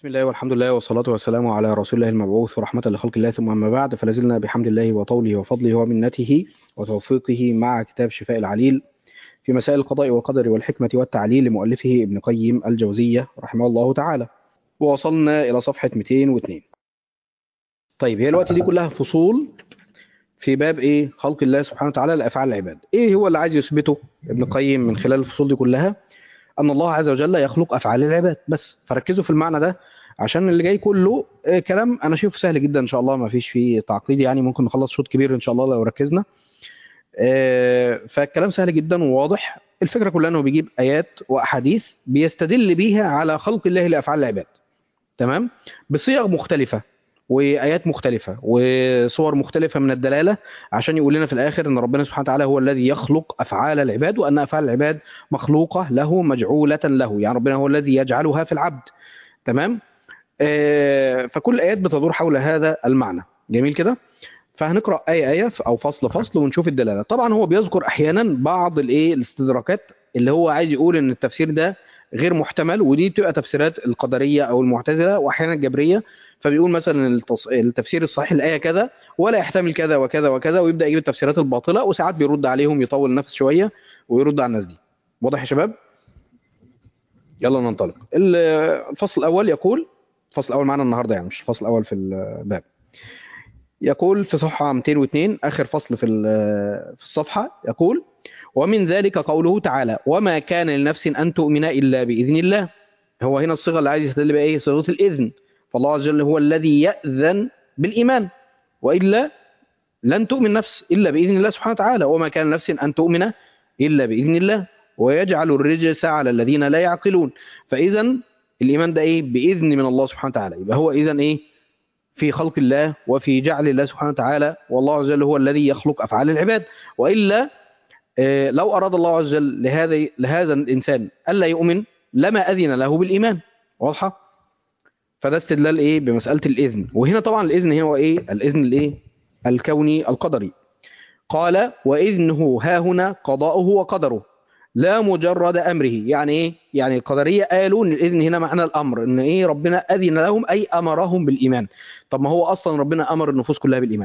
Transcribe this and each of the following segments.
بسم الله والحمد لله والصلاة والسلام على رسول الله المبعوث ورحمة لخلق الله، ثم أما بعد، فلازلنا بحمد الله وطوله وفضله ومنته وتوفيقه مع كتاب شفاء العليل في مسائل القضاء والقدر والحكمة والتعليل لمؤلفه ابن قيم الجوزية رحمه الله تعالى، ووصلنا إلى صفحة 202. طيب، هي الوقت دي كلها فصول في باب إيه؟ خلق الله سبحانه وتعالى لأفعال العباد. إيه هو اللي عايز يثبته ابن قيم من خلال الفصول دي كلها؟ أن الله عز وجل يخلق أفعال العباد بس. فركزوا في المعنى ده عشان اللي جاي كله كلام أنا شايفه سهل جدا إن شاء الله، ما فيش فيه تعقيد، يعني ممكن نخلص شوط كبير إن شاء الله لو ركزنا. فالكلام سهل جدا وواضح. الفكرة كلها أنه بيجيب آيات وأحاديث بيستدل بيها على خلق الله لأفعال العباد، تمام، بصيغ مختلفة وآيات مختلفة وصور مختلفة من الدلالة، عشان يقول لنا في الآخر أن ربنا سبحانه وتعالى هو الذي يخلق أفعال العباد، وأن أفعال العباد مخلوقة له مجعولة له، يعني ربنا هو الذي يجعلها في العبد، تمام. فكل الآيات بتدور حول هذا المعنى. جميل كده. فهنقرأ آية أو فصل فصل ونشوف الدلالة. طبعا هو بيذكر أحيانا بعض الاستدراكات اللي هو عايز يقول إن التفسير ده غير محتمل، ودي تبقى تفسيرات القدرية أو المعتزلة وأحيانا الجبرية. فبيقول مثلا التفسير الصحيح للآية كذا ولا يحتمل كذا وكذا وكذا، ويبدأ يجيب التفسيرات الباطلة، وساعات بيرد عليهم، يطول نفس شوية ويرد على الناس دي. واضح يا شباب؟ يلا ننطلق. الفصل الأول يقول، الفصل الأول معنا النهاردة يعني مش الفصل الأول في الباب. يقول في صفحة 202 آخر فصل في الصفحة، يقول: ومن ذلك قوله تعالى: وما كان لنفس أن تؤمن إلا بإذن الله. هو هنا الصيغة اللي عايز يستدل بها إيه؟ صيغة الإذن. فالله عز وجل هو الذي يأذن بالإيمان، وإلا لن تؤمن نفس إلا بإذن الله سبحانه وتعالى. وما كان لنفس أن تؤمن إلا بإذن الله ويجعل الرجس على الذين لا يعقلون. فإذا الإيمان ده إيه؟ بإذن من الله سبحانه وتعالى. يبقى هو إذن إيه؟ في خلق الله وفي جعل الله سبحانه وتعالى، والله عز وجل هو الذي يخلق أفعال العباد. وإلا لو أراد الله عز وجل لهذا الإنسان ألا يؤمن لما أذن له بالإيمان. واضحة؟ فده استدلال إيه؟ بمسألة الإذن. وهنا طبعا الإذن هو إيه؟ الإذن الإيه؟ الكوني القدري. قال: وإذنه ها هنا قضاؤه وقدره لا مجرد أمره. يعني إيه؟ يعني القدرية قالوا إن الإذن هنا معنى الأمر، إن إيه؟ ربنا أذن لهم أي أمرهم بالإيمان. طب ما هو أصلا ربنا أمر النفوس كلها بالإيمان،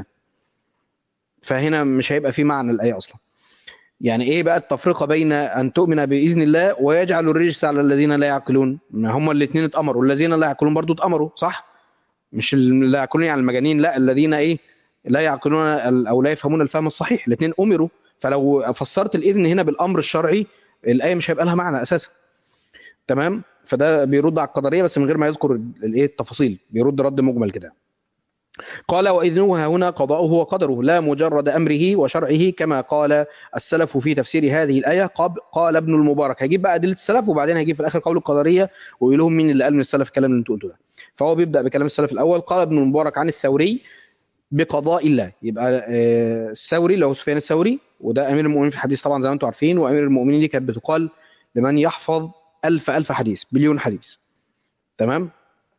فهنا مش هيبقى في معنى الآية أصلا. يعني إيه بقى التفرقة بين أن تؤمن بإذن الله ويجعل الرجس على الذين لا يعقلون؟ ما هما الاثنين اتأمروا، الذين لا يعقلون برضو اتأمروا، صح؟ مش لا يعقلون يعني المجانين، لا، الذين إيه؟ لا يعقلون أو لا يفهمون الفهم الصحيح، الاثنين أمروا. فلو فسرت الإذن هنا بالأمر الشرعي، الآية مش هيبقى لها معنى أساسا، تمام. فده بيرد على القدرية بس من غير ما يذكر الايه التفاصيل، بيرد رد مجمل كده. قال: وإذنه هنا قضاؤه وقدره لا مجرد أمره وشرعه، كما قال السلف في تفسير هذه الآية. قال ابن المبارك. هيجيب بقى أدلة السلف وبعدين هيجيب في الآخر قول القدرية ويقول لهم مين اللي قال من السلف الكلام اللي انتوا قلتوه ده. فهو بيبدأ بكلام السلف الأول. قال ابن المبارك عن الثوري بقضاء الله. يبقى الثوري اللي هو سفيان الثوري، وده أمير المؤمنين في الحديث طبعا زي ما انتم عارفين، وأمير المؤمنين دي كانت بتقال لمن يحفظ ألف حديث، بليون حديث، تمام.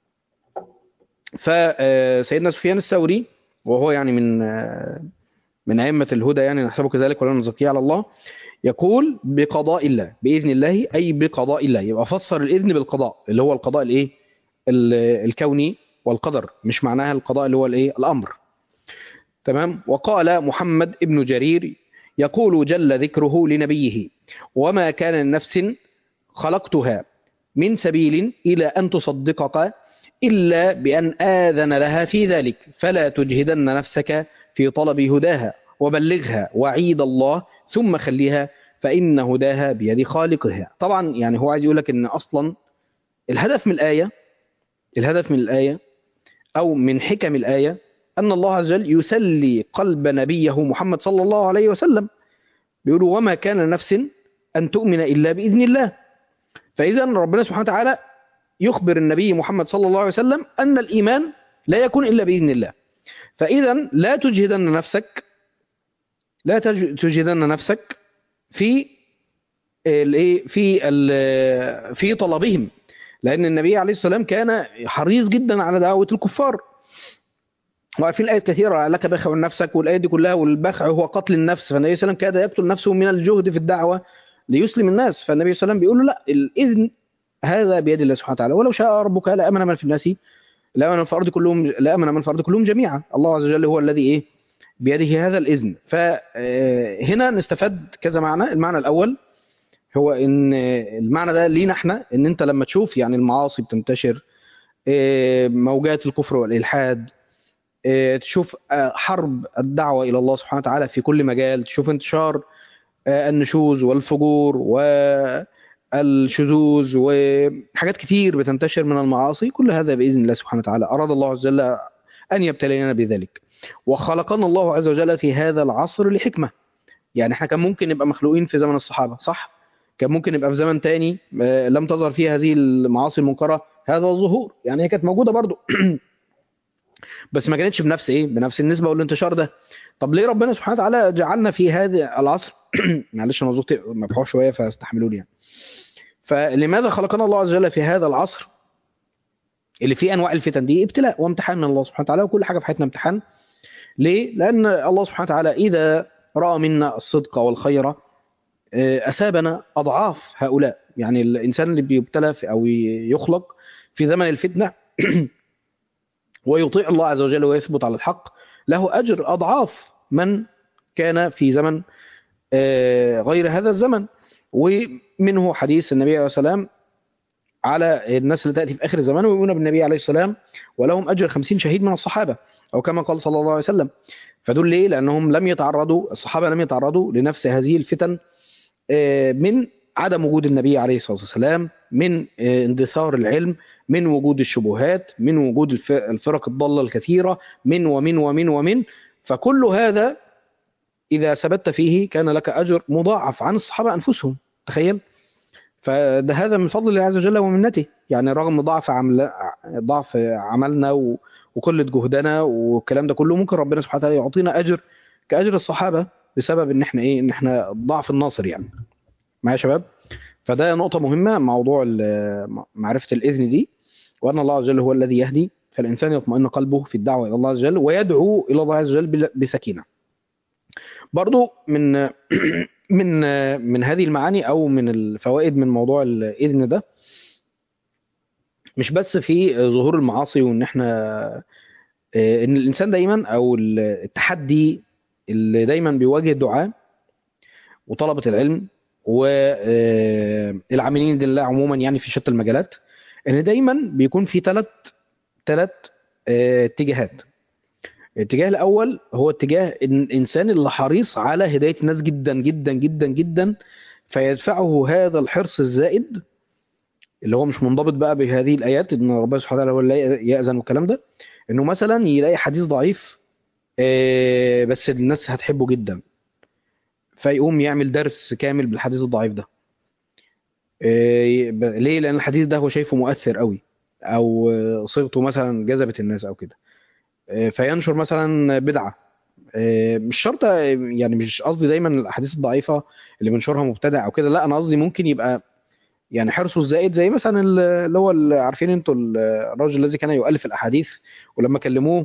فسيدنا سفيان الثوري وهو يعني من أئمة الهدى، يعني نحسبه كذلك ولا نزكيه على الله، يقول بقضاء الله بإذن الله، أي بقضاء الله. يبقى فسر الإذن بالقضاء اللي هو القضاء الإيه؟ الكوني والقدر، مش معناها القضاء اللي هو الإيه؟ الأمر، تمام. وقال محمد ابن جرير يقول جل ذكره لنبيه: وما كان لنفس خلقتها من سبيل إلى أن تصدقك إلا بأن آذن لها في ذلك، فلا تجهدن نفسك في طلب هداها، وبلغها وعيد الله ثم خليها، فإن هداها بيد خالقها. طبعا يعني هو عايز يقول لك إن أصلا الهدف من الآية أو من حكم الآية أن الله عز وجل يسلي قلب نبيه محمد صلى الله عليه وسلم. بيقولوا: وما كان لنفس أن تؤمن إلا بإذن الله. فإذا ربنا سبحانه وتعالى يخبر النبي محمد صلى الله عليه وسلم أن الإيمان لا يكون إلا بإذن الله. فإذا لا تجهدن نفسك في في طلبهم، لأن النبي عليه السلام كان حريص جدا على دعوة الكفار. وعارفين الآيات كثيرة: لك بخع نفسك، والآيات دي كلها، والبخع هو قتل النفس. فالنبي صلى الله عليه وسلم كاد يقتل نفسه من الجهد في الدعوة ليسلم الناس. فالنبي صلى الله عليه وسلم بيقول له: لا، الإذن هذا بيد الله سبحانه وتعالى. ولو شاء ربك لامن من في الناس، لامن من في الارض كلهم، لامن من في الارض كلهم جميعا. الله عز وجل هو الذي ايه بيده هذا الاذن. فهنا نستفاد كذا معنى. المعنى الاول هو ان المعنى ده لينا احنا، ان انت لما تشوف يعني المعاصي بتنتشر، موجات الكفر والالحاد، تشوف حرب الدعوه الى الله سبحانه وتعالى في كل مجال، تشوف انتشار النشوز والفجور والشذوذ وحاجات كتير بتنتشر من المعاصي، كل هذا باذن الله سبحانه وتعالى. اراد الله عز وجل ان يبتلينا بذلك. وخلقنا الله عز وجل في هذا العصر لحكمه. يعني احنا كان ممكن نبقى مخلوقين في زمن الصحابة، صح؟ كان ممكن نبقى في زمن تاني لم تظهر فيه هذه المعاصي المنكرة هذا الظهور، يعني هي كانت موجودة برضو بس ما كانتش بنفس ايه، بنفس النسبة والانتشار ده. طب ليه ربنا سبحانه وتعالى جعلنا في هذا العصر معلش انا زوجتي مبحوح شوية فاستحملوني يعني. فلماذا خلقنا الله عز وجل في هذا العصر اللي فيه انواع الفتن دي؟ ابتلاء وامتحان من الله سبحانه وتعالى، وكل حاجة في حياتنا امتحان. ليه؟ لأن الله سبحانه وتعالى إذا رأى منا الصدق والخير أثابنا أضعاف هؤلاء. يعني الإنسان اللي بيبتلى أو يخلق في زمن الفتنة ويطيع الله عز وجل ويثبت على الحق، له أجر أضعاف من كان في زمن غير هذا الزمن. ومنه حديث النبي عليه السلام على الناس اللي تأتي في آخر الزمان ويؤمنون بالنبي عليه السلام ولهم أجر 50 شهيد من الصحابة، أو كما قال صلى الله عليه وسلم. فدول ليه؟ لأنهم لم يتعرضوا، الصحابة لم يتعرضوا لنفس هذه الفتن، من عدم وجود النبي عليه الصلاة والسلام، من اندثار العلم، من وجود الشبهات، من وجود الفرق الضالة الكثيرة، من. فكل هذا إذا ثبت فيه كان لك أجر مضاعف عن الصحابة أنفسهم. تخيل. فده هذا من فضل الله عز وجل ومنته. يعني رغم ضعف عملنا وقلة جهدنا والكلام ده كله، ممكن ربنا سبحانه وتعالى يعطينا أجر كأجر الصحابة بسبب ان احنا ايه، ان احنا ضعف الناصر يعني. معايا يا شباب؟ فده نقطة مهمة، موضوع معرفة الإذن دي، وأن الله عز وجل هو الذي يهدي. فالإنسان يطمئن قلبه في الدعوة إلى الله عز وجل ويدعو إلى الله عز وجل بسكينة. برضو من من هذه المعاني أو من الفوائد من موضوع الإذن ده، مش بس في ظهور المعاصي وإن احنا إن الإنسان دايما، أو التحدي اللي دايما بيواجه الدعاء وطلبة العلم والعاملين لله عموما يعني في شتى المجالات، ان دايما بيكون في ثلاث اتجاهات. الاتجاه الاول هو اتجاه الانسان اللي حريص على هداية الناس جدا جدا جدا جدا، فيدفعه هذا الحرص الزائد اللي هو مش منضبط بقى بهذه الايات ان ربنا سبحانه وتعالى هو اللي يأذن والكلام ده، انه مثلا يلاقي حديث ضعيف بس الناس هتحبه جدا، فيقوم يعمل درس كامل بالحديث الضعيف ده. ليه؟ لان الحديث ده هو شايفه مؤثر قوي، او صيغته مثلا جذبت الناس او كده، فينشر مثلا بدعه. مش شرط يعني، مش قصدي دايما الاحاديث الضعيفه اللي بنشرها مبتدع او كده، لا انا قصدي ممكن يبقى يعني حرصه الزائد زي مثلا اللي هو عارفين انتوا الراجل الذي كان يؤلف الاحاديث، ولما كلموه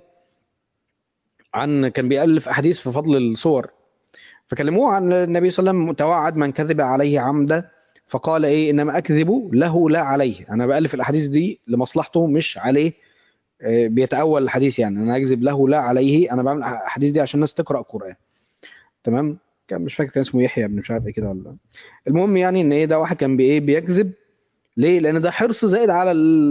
كان بيألف احاديث في فضل الصور، فكلموه عن النبي صلى الله عليه وسلم: توعد من كذب عليه عمدا فقال ايه، انما اكذب له لا عليه. انا بالف الاحاديث دي لمصلحته مش عليه. بيتأول الحديث يعني، انا اكذب له لا عليه، انا بعمل الاحاديث دي عشان الناس تقرأ القرآن. تمام. كان مش فاكر كان اسمه يحيى ابن مش عارف ايه كده ولا. المهم يعني ان ايه، ده واحد كان بايه بيكذب. ليه؟ لان ده حرص زائد على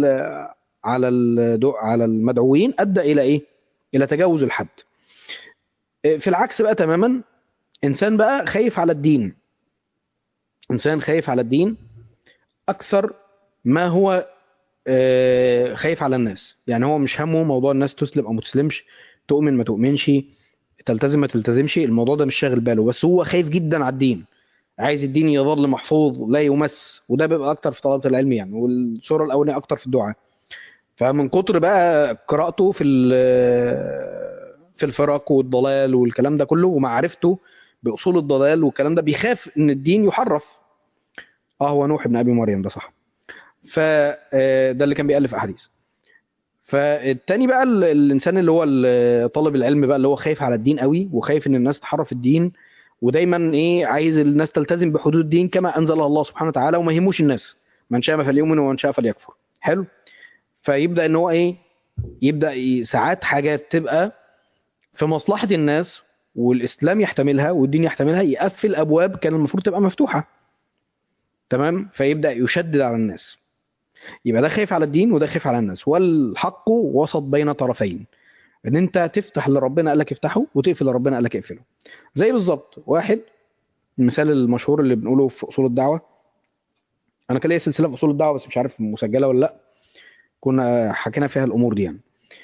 على المدعوين، ادى الى ايه، الى تجاوز الحد. في العكس بقى تماما، انسان بقى خايف على الدين، انسان خايف على الدين اكثر ما هو خايف على الناس. يعني هو مش همه موضوع الناس تسلم او ما تسلمش، تؤمن ما تؤمنش، تلتزم ما تلتزمش، الموضوع ده مش شاغل باله، بس هو خايف جدا على الدين، عايز الدين يظل محفوظ لا يمس. وده بيبقى اكتر في طلبة العلم يعني، والصورة الاولانيه اكتر في الدعاء. فمن كتر بقى قراءته في الفرق والضلال والكلام ده كله، ومعرفته باصول الضلال والكلام ده، بيخاف ان الدين يحرف. هو نوح ابن ابي مريم ده صح. فده اللي كان بيألف احاديث. فالتاني بقى الانسان اللي هو طالب العلم بقى، اللي هو خايف على الدين قوي وخايف ان الناس تحرف الدين، ودايما ايه عايز الناس تلتزم بحدود الدين كما انزلها الله سبحانه وتعالى، وما يهموش الناس، من شاء فليؤمن ومن شاء فليكفر. حلو. فيبدا ان هو ايه، يبدا ساعات حاجات تبقى في مصلحه الناس والاسلام يحتملها والدين يحتملها، يقفل ابواب كان المفروض تبقى مفتوحه. تمام. فيبدا يشدد على الناس. يبقى ده خايف على الدين وده خايف على الناس، والحق وسط بين طرفين، ان انت تفتح اللي ربنا قال لك افتحه وتقفل اللي ربنا قال لك اقفله. زي بالظبط واحد، المثال المشهور اللي بنقوله في اصول الدعوه، انا كان ليا سلسله في اصول الدعوه بس مش عارف مسجله ولا لا، كنا حكينا فيها الامور دي يعني.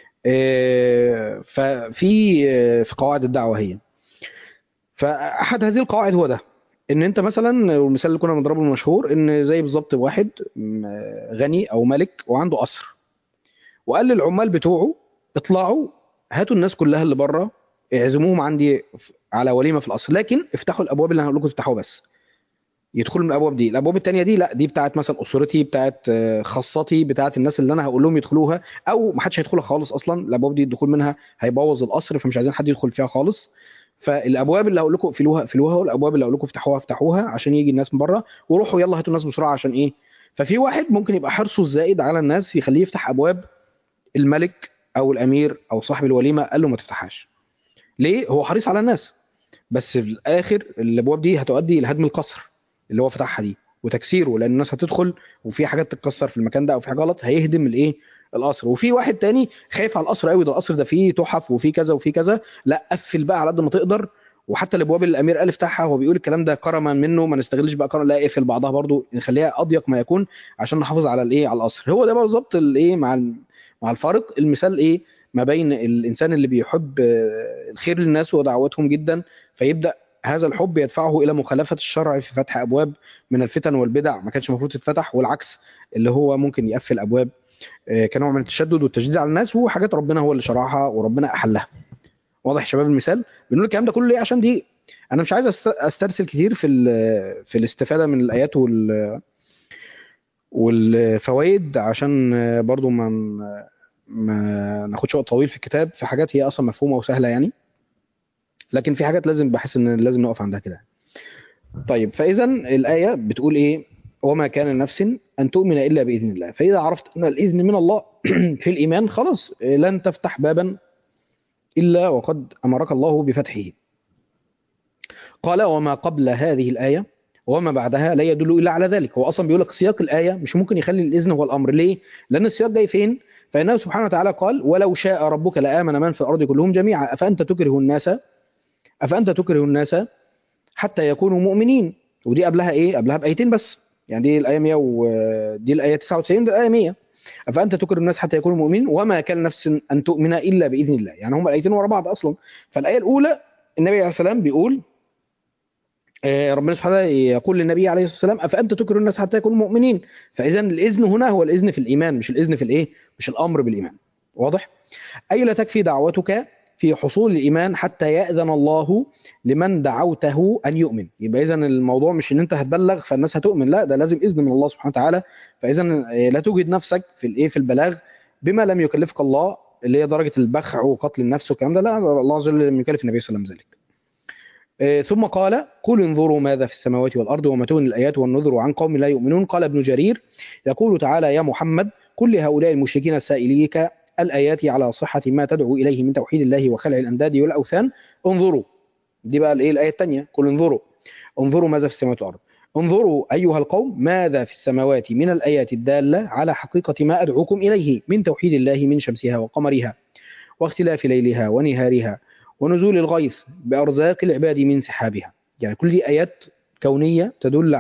ففي في قواعد الدعوه هي، فاحد هذه القواعد هو ده، ان انت مثلا، والمثال اللي كنا بنضربه المشهور، ان زي بالظبط واحد غني او ملك وعنده قصر، وقال للعمال بتوعه اطلعوا هاتوا الناس كلها اللي بره، اعزموهم عندي على وليمه في القصر، لكن افتحوا الابواب اللي انا هقول لكم تفتحوها بس. يدخلوا من الابواب دي، الابواب التانيه دي لا، دي بتاعت مثلا اسرتي، بتاعت خاصتي، بتاعت الناس اللي انا هقول لهم يدخلوها، او ما حدش هيدخلها خالص اصلا. الابواب دي الدخول منها هيبوظ القصر، فمش عايزين حد يدخل فيها خالص. فالابواب اللي هقول لكم اقفلوها اقفلوها، والابواب اللي هقول لكم افتحوها افتحوها، عشان يجي الناس من بره، وروحوا يلا هاتوا الناس بسرعه عشان ايه. ففي واحد ممكن يبقى حرصه الزائد على الناس يخليه يفتح ابواب الملك او الامير او صاحب الوليمه، قال له ما تفتحهاش. ليه؟ هو حريص على الناس، بس في الاخر الابواب دي هتؤدي الى هدم القصر اللي هو فتحها دي وتكسيره، لان الناس هتدخل وفي حاجات تتكسر في المكان ده او في حاجه غلط، هيهدم الايه، القصر. وفي واحد تاني خايف على القصر قوي، ده القصر ده فيه تحف وفيه كذا وفيه كذا، لا قفل بقى على قد ما تقدر. وحتى الابواب اللي الامير قال افتحها، هو بيقول الكلام ده كرما منه، ما نستغلش بقى كرم، لا اقفل بعضها برضو، نخليها اضيق ما يكون عشان نحافظ على الايه، على القصر. هو ده بالظبط الايه، مع الفارق المثال ايه، ما بين الانسان اللي بيحب الخير للناس ودعوتهم جدا، فيبدا هذا الحب يدفعه الى مخالفه الشرع في فتح ابواب من الفتن والبدع ما كانش المفروض تتفتح، والعكس اللي هو ممكن يقفل ابواب كنوع من التشدد والتشديد على الناس، وحاجات ربنا هو اللي شرعها وربنا احلها. واضح يا شباب المثال؟ بنقول الكلام ده كله ليه؟ عشان دي انا مش عايز استرسل كتير في في الاستفاده من الايات والفوائد، عشان برضو ما ناخدش وقت طويل في الكتاب، في حاجات هي اصلا مفهومه وسهله يعني، لكن في حاجات لازم بحس ان لازم نقف عندها كده. طيب، فاذا الايه بتقول ايه؟ وما كان لنفس ان تؤمن الا باذن الله. فاذا عرفت ان الاذن من الله في الايمان، خلاص لن تفتح بابا الا وقد امرك الله بفتحه. قال وما قبل هذه الايه وما بعدها لا يدل الا على ذلك. هو اصلا بيقول لك سياق الايه مش ممكن يخلي الاذن هو الامر. ليه؟ لان السياق جاي فين؟ فانه سبحانه وتعالى قال ولو شاء ربك لامن من في الارض كلهم جميعا افانت تكره الناس حتى يكونوا مؤمنين. ودي قبلها ايه؟ قبلها بايتين بس، يعني دي الايه 100 ودي الايه 99، دي الايه 100. افانت تكره الناس حتى يكونوا مؤمنين وما كان نفس ان تؤمن الا باذن الله. يعني هما الايتين ورا بعض اصلا. فالايه الاولى النبي عليه السلام بيقول ربنا سبحانه وتعالى يقول للنبي عليه الصلاه والسلام افانت تكره الناس حتى يكونوا مؤمنين. فاذا الاذن هنا هو الاذن في الايمان، مش الاذن في الايه، مش الامر بالايمان. واضح؟ أي لا تكفي دعوتك في حصول الإيمان حتى يأذن الله لمن دعوته أن يؤمن. يبقى إذن الموضوع مش إن أنت هتبلغ فالناس هتؤمن، لا، ده لازم إذن من الله سبحانه وتعالى. فإذا لا توجد نفسك في الإيه، في البلاغ بما لم يكلفك الله، اللي هي درجة البخع وقتل النفس والكلام ده، لا، الله عز وجل لم يكلف النبي صلى الله عليه وسلم ذلك. ثم قال قل انظروا ماذا في السماوات والأرض وما تغني الآيات والنذر عن قوم لا يؤمنون. قال ابن جرير يقول تعالى يا محمد قل لهؤلاء المشركين السائليك الآيات على صحة ما تدعو إليه من توحيد الله وخلع الأنداد والأوثان انظروا. دي بقى الإيه، الآية الثانية، قل انظروا ماذا في السماوات والأرض. انظروا أيها القوم ماذا في السماوات من الآيات الدالة على حقيقة ما أدعوكم إليه من توحيد الله من شمسها وقمرها واختلاف ليلها ونهارها ونزول الغيث بأرزاق العباد من سحابها. يعني كل دي آيات كونية تدل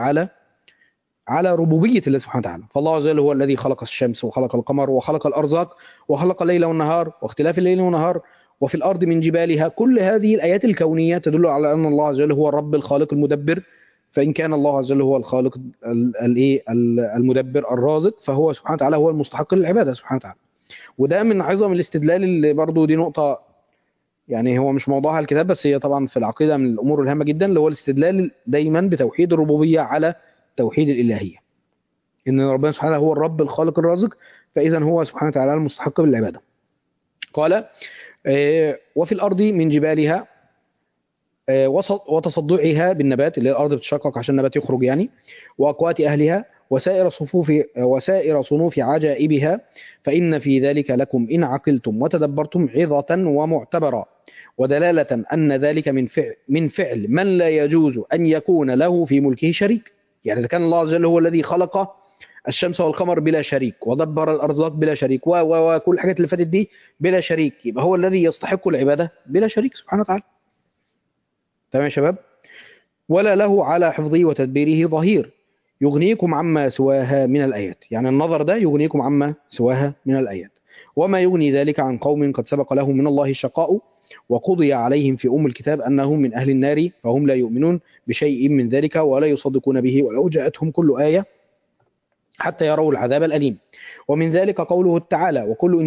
على ربوبية الله سبحانه وتعالى. فالله عز وجل هو الذي خلق الشمس وخلق القمر وخلق الأرزاق وخلق الليل والنهار واختلاف الليل والنهار وفي الأرض من جبالها. كل هذه الآيات الكونية تدل على أن الله عز وجل هو الرب الخالق المدبر. فإن كان الله عز وجل هو الخالق المدبر الرازق، فهو سبحانه وتعالى هو المستحق للعبادة سبحانه وتعالى. وده من عظم الاستدلال، اللي برضو دي نقطة يعني هو مش موضوعها الكتاب، بس هي طبعا في العقيدة من الأمور الهامة جدا، اللي هو الاستدلال دايما بتوحيد الربوبية على توحيد الإلهية، إن ربنا سبحانه هو الرب الخالق الرازق، فإذا هو سبحانه وتعالى المستحق بالعبادة. قال وفي الأرض من جبالها وتصدعها بالنبات، اللي الأرض بتشقق عشان النبات يخرج يعني، وأقوات أهلها وسائر صنوف عجائبها، فإن في ذلك لكم إن عقلتم وتدبرتم عظة ومعتبرا، ودلالة أن ذلك من فعل من لا يجوز أن يكون له في ملكه شريك. يعني إذا كان الله عز وجل هو الذي خلق الشمس والقمر بلا شريك، ودبر الأرزاق بلا شريك، وكل الحاجات اللي فاتت دي بلا شريك، يبقى هو الذي يستحق العبادة بلا شريك سبحانه وتعالى. تمام يا شباب؟ ولا له على حفظه وتدبيره ظهير يغنيكم عما سواها من الآيات. يعني النظر ده يغنيكم عما سواها من الآيات. وما يغني ذلك عن قوم قد سبق لهم من الله الشقاء وقضي عليهم في الكتاب أنهم من أهل النار، فهم لا يؤمنون بشيء من ذلك ولا يصدقون به ولو جاءتهم كل آية حتى يروا العذاب الأليم. ومن ذلك قوله تعالى: وكل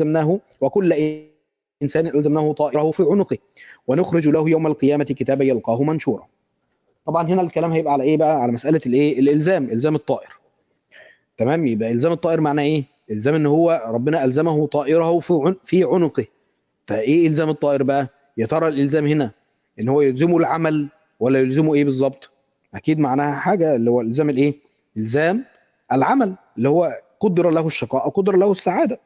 إنسان ألزمناه طائره في عنقه ونخرج له يوم القيامة كتابا يلقاه منشورا. طبعا هنا الكلام هيبقى على ايه بقى؟ على مسألة الايه؟ الزام الطائر. تمام؟ يبقى الزام الطائر معناه ايه؟ الزام ان هو ربنا ألزمه طائره في عنقه. فايه الزام الطائر بقى؟ يا ترى الالزام هنا ان هو يلزمه العمل ولا يلزمه ايه بالظبط؟ اكيد معناها حاجة، اللي هو الزام الايه؟ الزام العمل، اللي هو قدر له الشقاء او قدر له السعادة.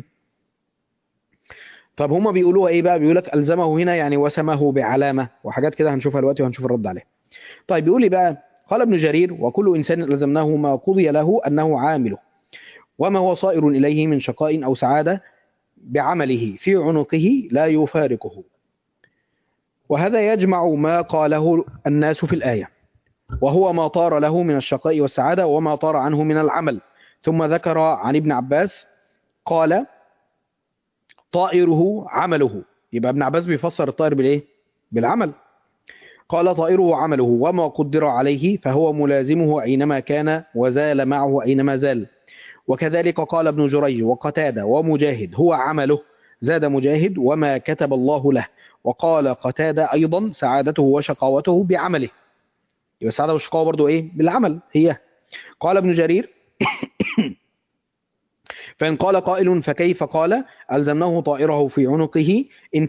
طب هما بيقولوها ايه بقى؟ بيقول لك ألزمه هنا يعني وسمه بعلامة وحاجات كده هنشوفها دلوقتي وهنشوف الرد عليها. طيب بيقول لي بقى: قال ابن جرير: وكل إنسان ألزمناه ما قضي له أنه عامله، وما هو صائر إليه من شقاء أو سعادة بعمله في عنقه لا يفارقه. وهذا يجمع ما قاله الناس في الآية، وهو ما طار له من الشقاء والسعادة وما طار عنه من العمل. ثم ذكر عن ابن عباس قال: طائره عمله. يبقى ابن عباس بيفسر الطائر بالإيه؟ بالعمل. قال: طائره عمله وما قدر عليه فهو ملازمه أينما كان وزال معه أينما زال. وكذلك قال ابن جريج وقتادة ومجاهد: هو عمله. زاد مجاهد: وما كتب الله له. وقال قتادة أيضا: سعادته وشقاوته بعمله. يبقى السعادة والشقاوة برضو إيه؟ بالعمل هي. قال ابن جرير: فإن قال قائل: فكيف قال ألزمناه طائره في عنقه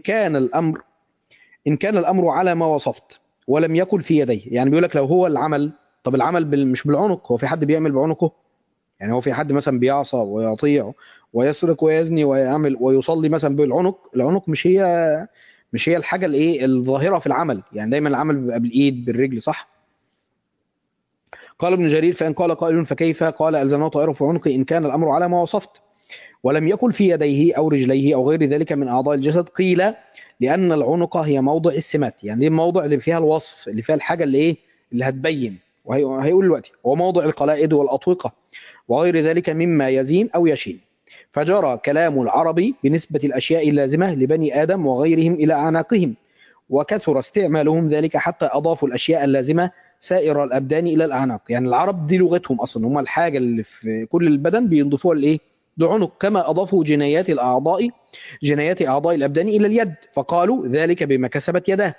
إن كان الأمر على ما وصفت ولم يكن في يديه؟ يعني بيقول لك لو هو العمل، طب العمل مش بالعنق. هو في حد بيعمل بعنقه؟ يعني هو في حد مثلا بيعصى ويطيع ويسرق ويزني ويعمل ويصلي مثلا بالعنق؟ العنق مش هي الحاجة الايه الظاهرة في العمل. يعني دايما العمل بيبقى بالإيد بالرجل، صح؟ قال ابن جرير: فإن قال قائل: فكيف قال ألزمناه طائره في عنقه إن كان الأمر على ما وصفت ولم يكن في يديه أو رجليه أو غير ذلك من أعضاء الجسد؟ قيل: لأن العنق هي موضع السمات. يعني دي الموضع اللي فيها الوصف، اللي فيها الحاجة اللي إيه اللي هتبين. وهيقول دلوقتي: وموضع القلائد والأطوقة وغير ذلك مما يزين أو يشين. فجرى كلام العرب بنسبة الأشياء اللازمة لبني آدم وغيرهم إلى أعناقهم، وكثر استعمالهم ذلك حتى أضافوا الأشياء اللازمة سائر الأبدان إلى الأعناق. يعني العرب دي لغتهم أصلا، هم الحاجة اللي في كل البدن بينضفوها لإيه؟ لعنق. كما أضافوا جنايات أعضاء الأبدان إلى اليد، فقالوا ذلك بما كسبت يداه.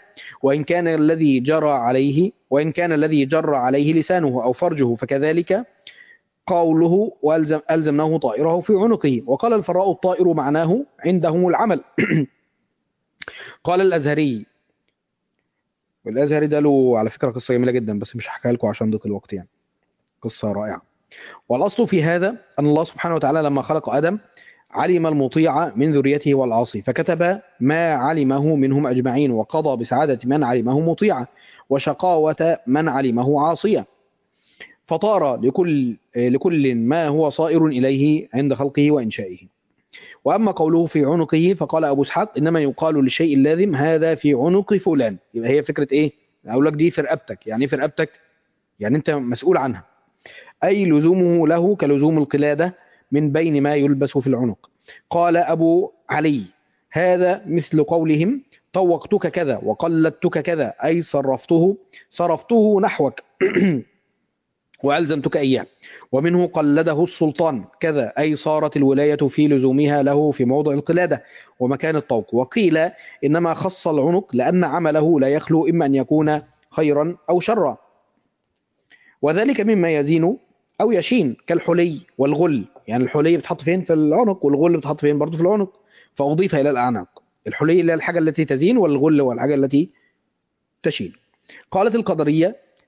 وإن كان الذي جرى عليه لسانه أو فرجه فكذلك قوله: ألزمناه طائره في عنقه. وقال الفراء: الطائر معناه عندهم العمل. قال الأزهري، والأزهري ده له على فكرة قصة جميلة جدا بس مش هحكيها لكم عشان ضيق الوقت، يعني قصة رائعة. والأصل في هذا أن الله سبحانه وتعالى لما خلق آدم علم المطيع من ذريته والعاصي، فكتب ما علمه منهم أجمعين، وقضى بسعادة من علمه مطيعا وشقاوة من علمه عاصيا، فطار لكل ما هو صائر إليه عند خلقه وإنشائه. وأما قوله في عنقه فقال أبو إسحاق: إنما يقال للشيء اللازم هذا في عنق فلان. يبقى هي فكرة إيه؟ أقول لك دي في رقبتك. يعني إيه في رقبتك؟ يعني أنت مسؤول عنها، أي لزومه له كلزوم القلادة من بين ما يلبس في العنق. قال أبو علي: هذا مثل قولهم: طوقتك كذا وقلدتك كذا، أي صرفته نحوك وألزمتك إياه. ومنه قلده السلطان كذا، أي صارت الولاية في لزومها له في موضع القلادة ومكان الطوق. وقيل إنما خص العنق لأن عمله لا يخلو إما أن يكون خيرا أو شرا، وذلك مما يزين أو يشين كالحلي والغل. يعني الحلي بتحط فين؟ في العنق، والغل بتحط فين؟ برضه في العنق، فأضيف إلى الأعناق. الحلي اللي هي الحاجة التي تزين، والغل هو الحاجة التي تشين. قالت القدرية: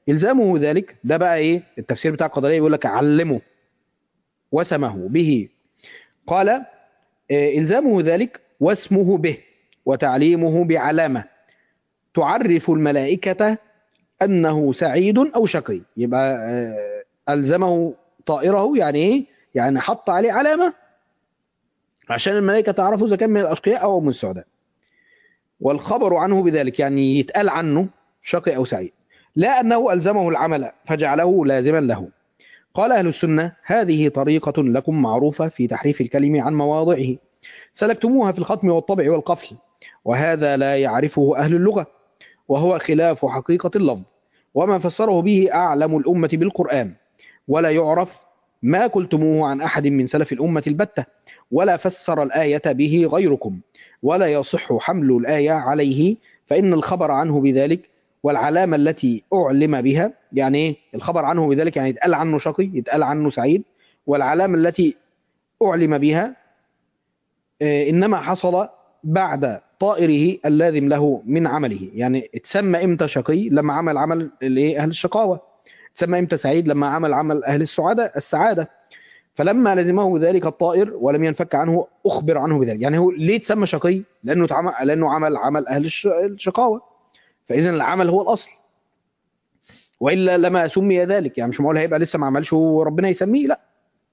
إلزامه ذلك ده بقى إيه التفسير بتاع القدرية، بيقول لك علمه وسمه به. قال إلزامه ذلك واسمه به وتعليمه بعلامة تعرف الملائكة أنه سعيد أو شقي. يبقى ألزمه طائره، يعني إيه؟ يعني حط عليه علامة عشان الملائكة تعرفوا إذا كان من الأشقياء أو من السعداء. والخبر عنه بذلك يعني يتقال عنه شقي أو سعيد، لا أنه ألزمه العمل فجعله لازما له. قال أهل السنة هذه طريقة لكم معروفة في تحريف الكلم عن مواضعه، سلكتموها في الختم والطبع والقفل، وهذا لا يعرفه أهل اللغة، وهو خلاف حقيقة اللفظ، وما فسره به أعلم الأمة بالقرآن، ولا يعرف ما قلتموه عن أحد من سلف الأمة البتة، ولا فسر الآية به غيركم، ولا يصح حمل الآية عليه، فإن الخبر عنه بذلك والعلامة التي أعلم بها، يعني إيه الخبر عنه بذلك؟ يعني يتقال عنه شقي، يتقال عنه سعيد، والعلامة التي أعلم بها إنما حصل بعد طائره اللازم له من عمله. يعني اتسمى إمتى شقي؟ لما عمل عمل أهل الشقاوة. اتسمى إمتى سعيد؟ لما عمل عمل أهل السعادة. فلما لزمه ذلك الطائر ولم ينفك عنه أخبر عنه بذلك. يعني هو ليه اتسمى شقي؟ لأنه عمل عمل أهل الشقاوة، فإذا العمل هو الأصل، وإلا لما سمي ذلك. يعني مش معقول هيبقى لسه ما عملش وربنا يسميه، لا.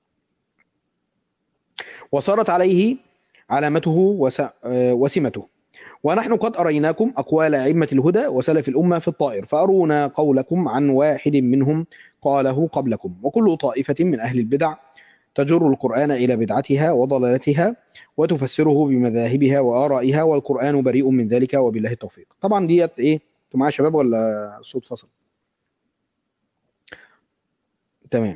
وصارت عليه علامته وسمته. ونحن قد أريناكم أقوال أئمة الهدى وسلف الأمة في الطائر، فأرونا قولكم عن واحد منهم قاله قبلكم. وكل طائفة من أهل البدع تجر القرآن إلى بدعتها وضلالتها وتفسره بمذاهبها وآرائها، والقرآن بريء من ذلك وبالله التوفيق. طبعا ديت إيه؟ أنتوا معايا يا شباب ولا الصوت فصل؟ تمام.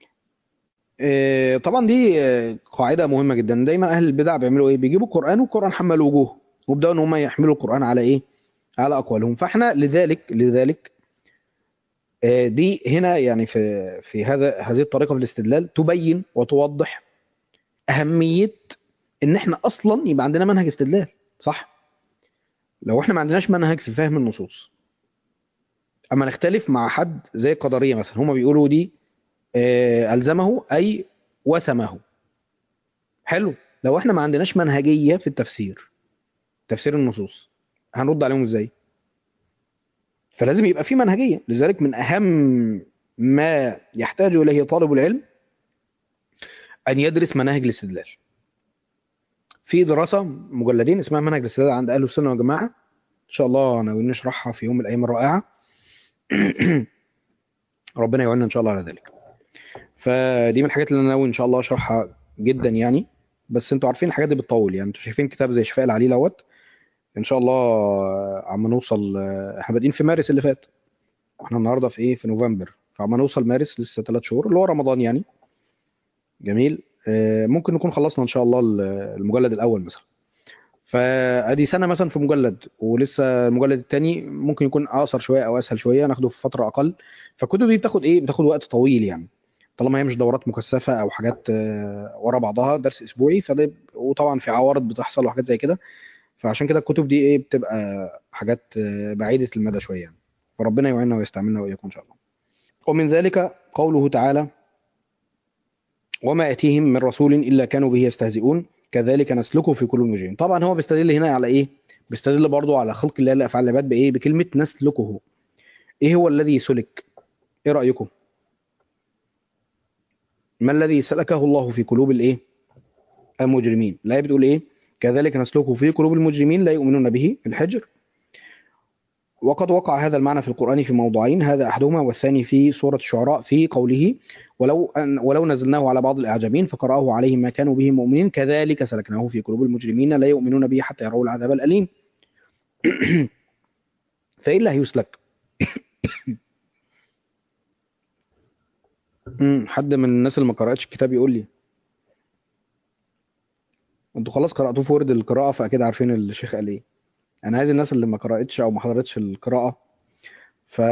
طبعا دي قاعدة مهمة جدا. دايما أهل البدع بيعملوا إيه؟ بيجيبوا القرآن والقرآن حمل وجوه، وبدأوا إن هم يحملوا القرآن على إيه؟ على أقوالهم. فإحنا لذلك دي هنا يعني في هذه الطريقة في الاستدلال تبين وتوضح أهمية إن إحنا أصلا يبقى عندنا منهج استدلال صح. لو إحنا ما عندناش منهج في فهم النصوص، أما نختلف مع حد زي القدرية مثلا، هما بيقولوا دي ألزمه أي وسمه. حلو. لو إحنا ما عندناش منهجية في تفسير النصوص، هنرد عليهم إزاي؟ فلازم يبقى في منهجية. لذلك من أهم ما يحتاج إليه طالب العلم أن يدرس مناهج الاستدلال. في دراسة مجلدين اسمها منهج الاستدلال عند أهل السنة والجماعة، إن شاء الله ناويين نشرحها في يوم من الأيام الرائعة. ربنا يعيننا إن شاء الله على ذلك. فدي من الحاجات اللي أنا ناوي إن شاء الله أشرحها جدا يعني. بس أنتوا عارفين الحاجات دي بتطول، يعني أنتوا شايفين كتاب زي شفاء العليل أهوت، إن شاء الله عما نوصل إحنا بادئين في مارس اللي فات، وإحنا النهاردة في إيه؟ في نوفمبر. فعما نوصل مارس لسه 3 شهور اللي هو رمضان يعني. جميل. ممكن نكون خلصنا إن شاء الله المجلد الأول مثلا. فادي سنه مثلا في مجلد، ولسه المجلد الثاني ممكن يكون اقصر شويه او اسهل شويه، ناخده في فتره اقل. فالكتب دي بتاخد ايه؟ بتاخد وقت طويل يعني، طالما هي مش دورات مكثفه او حاجات ورا بعضها درس اسبوعي. فده وطبعا في عوارض بتحصل وحاجات زي كده. فعشان كده الكتب دي ايه؟ بتبقى حاجات بعيده المدى شويه يعني. فربنا يعيننا ويستعملنا واياكم ان شاء الله. ومن ذلك قوله تعالى: وما يأتيهم من رسول إلا كانوا به يستهزئون كذلك نسلكه في قلوب المجرمين. طبعا هو بيستدل هنا على إيه؟ بيستدل برضه على خلق الله لأفعال العباد بإيه؟ بكلمة نسلكه. إيه هو الذي سلك؟ إيه رأيكم؟ ما الذي سلكه الله في قلوب الإيه؟ المجرمين. الآية بتقول إيه؟ كذلك نسلكه في قلوب المجرمين لا يؤمنون به، الحجر. وقد وقع هذا المعنى في القرآن في موضعين، هذا أحدهما والثاني في سورة الشعراء في قوله: ولو نزلناه على بعض الأعجمين فقرأه عليهم ما كانوا به مؤمنين كذلك سلكناه في قلوب المجرمين لا يؤمنون به حتى يروا العذاب الأليم. فإيه اللي هيسلك؟ حد من الناس اللي ما قرأتش الكتاب يقول لي. انتوا خلاص قرأتوه في ورد القراءة، فأكيد عارفين الشيخ قال ايه. أنا عايز الناس اللي ما قرأتش أو ما حضرتش القراءة. ف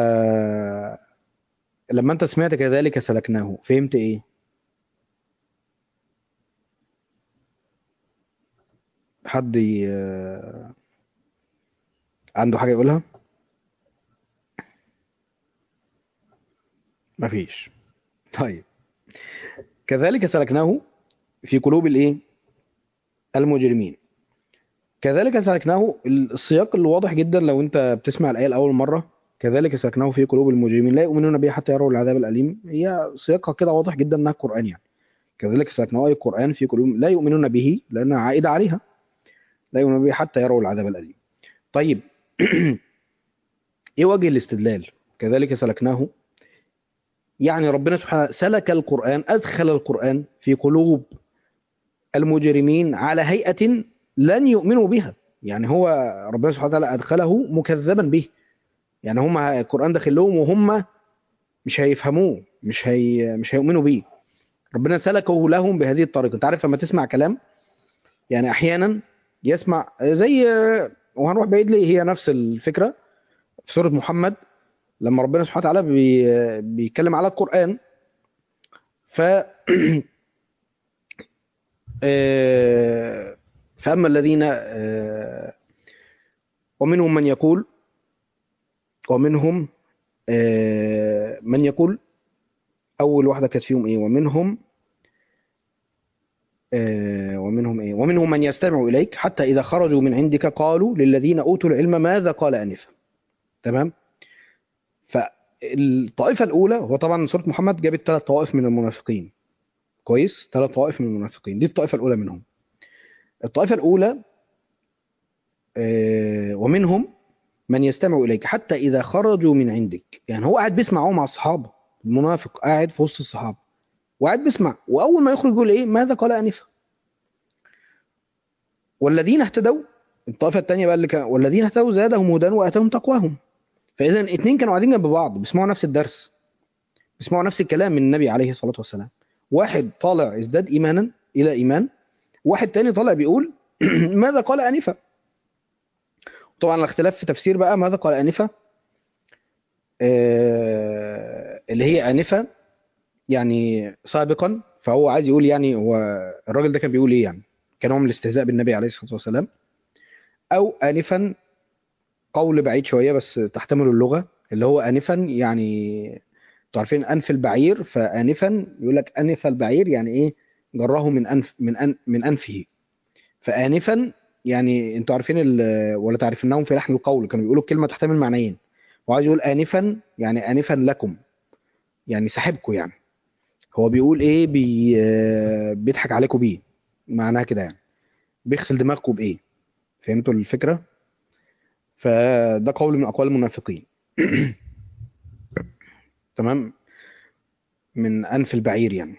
لما أنت سمعت كذلك سلكناه فهمت ايه؟ حد عنده حاجة يقولها؟ مفيش. طيب، كذلك سلكناه في قلوب الايه؟ المجرمين. كذلك سلكناه، السياق اللي واضح جدا لو انت بتسمع الآية لأول مرة. كذلك سلكناه في قلوب المجرمين لا يؤمنون به حتى يروا العذاب الأليم، هي سياقها كده واضح جدا انها قرآن يعني. كذلك سلكناه أي القرآن في قلوب لا يؤمنون به، لأنها عائدة عليها، لا يؤمنون به حتى يروا العذاب الأليم. طيب، ايه وجه الاستدلال؟ كذلك سلكناه، يعني ربنا سبحانه سلك القرآن، أدخل القرآن في قلوب المجرمين على هيئة لن يؤمنوا بها. يعني هو ربنا سبحانه وتعالى أدخله مكذبا به، يعني هم القرآن داخل لهم وهم مش هيفهموه، مش هيؤمنوا بيه. ربنا سلكه لهم بهذه الطريقة. انت عارف لما تسمع كلام، يعني أحيانا يسمع زي، وهنروح بعيد ليه، هي نفس الفكرة في سورة محمد لما ربنا سبحانه وتعالى بيتكلم على القرآن. ف فأما الذين ومنهم من يقول، ومنهم من يقول، أول واحدة كانت فيهم إيه؟ ومنهم إيه؟ ومنهم من يستمع إليك حتى إذا خرجوا من عندك قالوا للذين أوتوا العلم ماذا قال آنفا. تمام. فالطائفة الأولى، هو طبعا سورة محمد جابت 3 طوائف من المنافقين. كويس، 3 طوائف من المنافقين، دي الطائفة الأولى منهم. الطائفة الأولى ومنهم من يستمع إليك حتى إذا خرجوا من عندك، يعني هو قاعد بيسمع هو مع الصحابة، المنافق قاعد في وسط الصحابة وقاعد بيسمع، وأول ما يخرج يقول إيه؟ ماذا قال آنفا. والذين اهتدوا، الطائفة الثانية بقى اللي كان والذين اهتدوا زادهم هدى وآتاهم تقواهم. فإذا اتنين كانوا قاعدين جنب بعض بيسمعوا نفس الدرس، بيسمعوا نفس الكلام من النبي عليه الصلاة والسلام. واحد طالع ازداد إيمانا إلى إيمان، واحد تاني طالع بيقول ماذا قال آنفا. طبعا الاختلاف في تفسير بقى ماذا قال آنفا، اللي هي آنفا يعني سابقا، فهو عايز يقول يعني هو الراجل ده كان بيقول ايه، يعني كان نوع من الاستهزاء بالنبي عليه الصلاة والسلام. او آنفا قول بعيد شوية بس تحتمل اللغة، اللي هو آنفا يعني انتوا عارفين أنف البعير، فآنفا يقول لك أنف البعير يعني ايه؟ جره من أنفه. فآنفا يعني انتوا عارفين ولا تعرفونهم في لحن القول، كانوا بيقولوا الكلمة تحتمل معنيين. وعايز يقول آنفا يعني آنفا لكم، يعني ساحبكم يعني. هو بيقول ايه؟ بيضحك عليكم بيه، معناها كده يعني، بيغسل دماغكم بايه. فهمتوا الفكره؟ فده قول من اقوال المنافقين. تمام، من انف البعير يعني.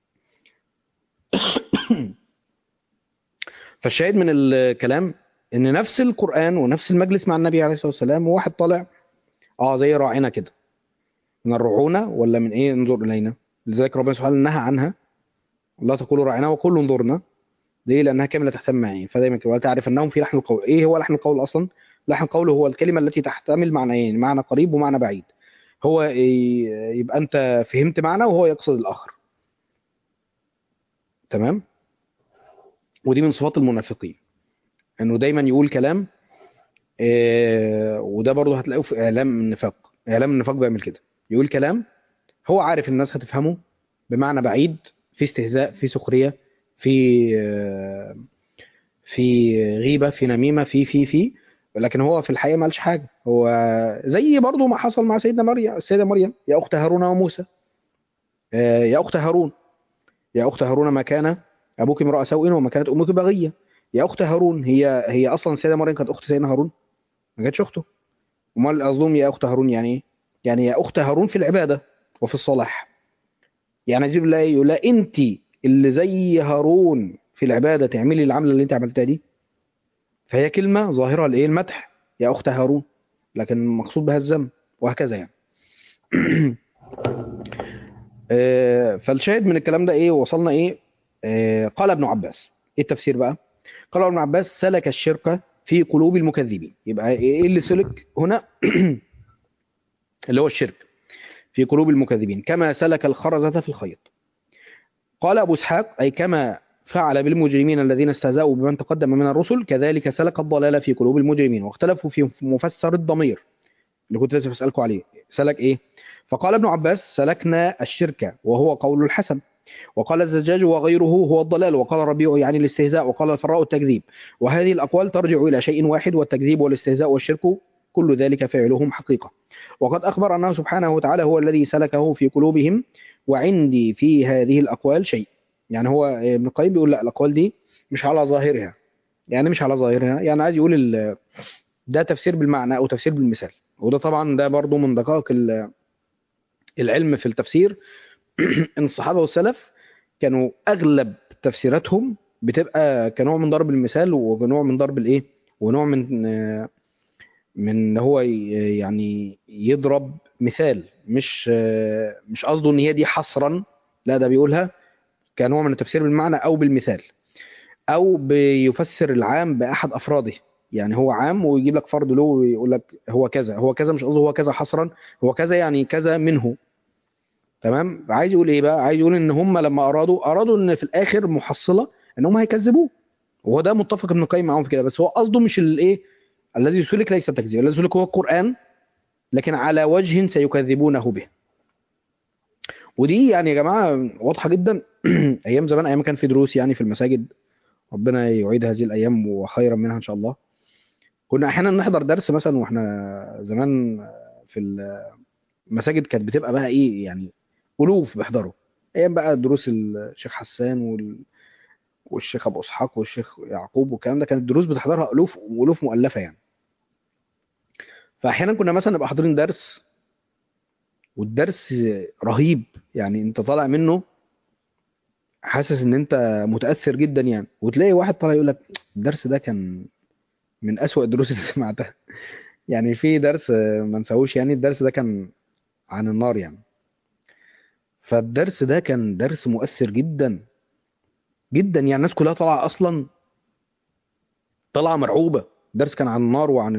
فالشاهد من الكلام ان نفس القران ونفس المجلس مع النبي عليه الصلاه والسلام، وواحد طالع زي راعينا كده، من الرعونه ولا من ايه؟ انظر الينا. لذلك ربنا سبحانه نهى عنها، لا تقولوا راعينا وقولوا انظرنا. ليه؟ لانها كامله تحتمل معين. فدايما كده، ولا تعرف انهم في لحن القول. ايه هو لحن القول اصلا؟ لحن القول هو الكلمه التي تحتمل معنيين، معنى قريب ومعنى بعيد. هو يبقى انت فهمت معنى وهو يقصد الاخر. تمام. ودي من صفات المنافقين، انه دايما يقول كلام. وده برضه هتلاقيه في اعلام النفاق. اعلام النفاق بيعمل كده، يقول كلام هو عارف الناس هتفهمه بمعنى بعيد، في استهزاء، في سخريه، في في غيبة، في نميمة، في لكن هو في الحقيقة ما قالش حاجة. هو زي برضو ما حصل مع سيدنا مريم، السيدة مريم، يا أخت هارون وموسى. يا أخت هارون، يا أخت هارون ما كان أبوك امرأ سوء وما كانت أمك بغية. يا أخت هارون، هي أصلا السيدة مريم كانت أخت سيدنا هارون؟ ما كانتش أخته. أمال قصدهم يا أخت هارون يعني إيه؟ يعني يا أخت هارون في العبادة وفي الصلاح. يعني عايز يقول لها إيه؟ يقول لها أنت اللي زي هارون في العبادة تعملي العملة اللي أنت عملتها دي. فهي كلمة ظاهرة لإيه؟ المدح، يا أخت هارون، لكن مقصود بها الذم، وهكذا يعني. فالشاهد من الكلام ده إيه؟ وصلنا إيه؟ قال ابن عباس. إيه التفسير بقى؟ قال ابن عباس سلك الشرك في قلوب المكذبين. يبقى إيه اللي سلك هنا؟ اللي هو الشرك في قلوب المكذبين، كما سلك الخرزة في الخيط. قال أبو إسحاق أي كما فعل بالمجرمين الذين استهزأوا بمن تقدم من الرسل، كذلك سلك الضلال في قلوب المجرمين. واختلفوا في مفسر الضمير اللي كنت لسه بسألكم عليه، سلك إيه؟ فقال ابن عباس سلكنا الشرك وهو قول الحسن، وقال الزجاج وغيره هو الضلال، وقال الربيع يعني الاستهزاء، وقال الفراء التكذيب. وهذه الأقوال ترجع إلى شيء واحد، والتكذيب والاستهزاء والشرك كل ذلك فعلهم حقيقة. وقد أخبر أنه سبحانه وتعالى هو الذي سلكه في قلوبهم، وعندي في هذه الأقوال شيء. يعني هو ابن القيم بيقول لا، الأقوال دي مش على ظاهرها. يعني مش على ظاهرها، يعني عايز يقول ده تفسير بالمعنى أو تفسير بالمثال. وده طبعا ده برضو من دقائق العلم في التفسير. ان الصحابه والسلف كانوا اغلب تفسيراتهم بتبقى كنوع من ضرب المثال، ونوع من ضرب الايه، ونوع من ان هو يعني يضرب مثال، مش قصده ان هي دي حصرا، لا ده بيقولها كنوع من التفسير بالمعنى او بالمثال، او بيفسر العام باحد افراده. يعني هو عام ويجيب لك فرد له ويقول لك هو كذا، هو كذا، مش قصده هو كذا حصرا، هو كذا يعني كذا منه. تمام. عايز يقول ايه بقى؟ عايز يقول ان هم لما ارادوا ان في الاخر محصله ان هم هيكذبوه. وهو ده متفق ابن القيم معاهم في كده، بس هو قصده مش الايه الذي يسلك ليس تكذيب، الذي يسلك هو القران، لكن على وجه سيكذبونه به. ودي يعني يا جماعه واضحه جدا. ايام زمان، ايام ما كان في دروس يعني في المساجد، ربنا يعيد هذه الايام وخيرا منها ان شاء الله. كنا احيانا نحضر درس مثلا واحنا زمان في المساجد، كانت بتبقى بقى ايه يعني، الوف بيحضروا. ايام بقى دروس الشيخ حسان والشيخ ابو اسحاق والشيخ يعقوب والكلام ده، كانت الدروس بتحضرها الوف والوف مؤلفه يعني. فاحيانا كنا مثلا نبقى حاضرين درس، والدرس رهيب، يعني انت طالع منه حاسس ان انت متاثر جدا يعني، وتلاقي واحد طالع يقول لك الدرس ده كان من اسوأ الدروس اللي سمعتها. يعني في درس ما نساهوش، يعني الدرس ده كان عن النار يعني. فالدرس ده كان درس مؤثر جدا جدا، يعني الناس كلها طالعه اصلا طالعه مرعوبه. الدرس كان عن النار وعن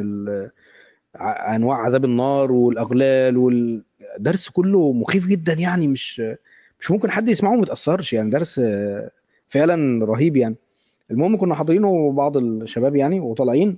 انواع عذاب النار والاغلال، والدرس كله مخيف جدا يعني، مش ممكن حد يسمعه وما يتاثرش، يعني درس فعلا رهيب يعني. المهم كنا حاضرينه بعض الشباب يعني وطالعين،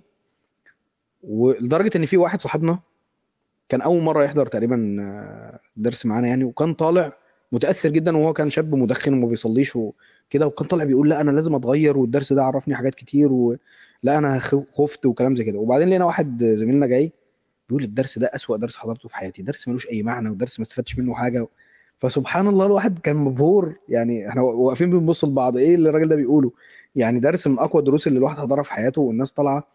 ولدرجه ان في واحد صاحبنا كان اول مره يحضر تقريبا درس معانا يعني، وكان طالع متاثر جدا، وهو كان شاب مدخن وما بيصليش وكده، وكان طالع بيقول لا انا لازم اتغير، والدرس ده عرفني حاجات كتير، لا انا خفت وكلام زي كده. وبعدين لقينا واحد زميلنا جاي بيقول الدرس ده أسوأ درس حضرته في حياتي، درس ملوش أي معنى، ودرس ما استفدتش منه حاجة. فسبحان الله الواحد كان مبهور، يعني احنا واقفين بنبص لبعض ايه اللي الراجل ده بيقوله. يعني درس من أقوى الدروس اللي الواحد حضرها في حياته، والناس طالعة.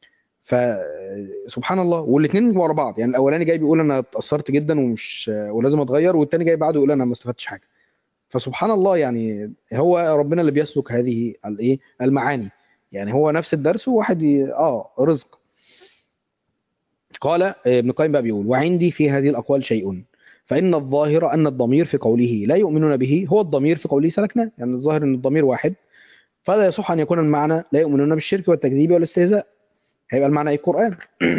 فسبحان الله، والاثنين ورا بعض، يعني الأولاني جاي بيقول أنا اتأثرت جدا ومش ولازم أتغير، والتاني جاي بعده يقول أنا ما استفدتش حاجة. فسبحان الله، يعني هو ربنا اللي بيسلك هذه الايه المعاني. يعني هو نفس الدرس، وواحد رزق. قال ابن القيم بقى بيقول وعندي في هذه الأقوال شيء، فإن الظاهر أن الضمير في قوله لا يؤمنون به هو الضمير في قوله سلكنا، يعني الظاهر أن الضمير واحد، فلا يصح أن يكون المعنى لا يؤمنون بالشرك والتكذيب والاستهزاء. هيبقى المعنى إيه؟ القرآن.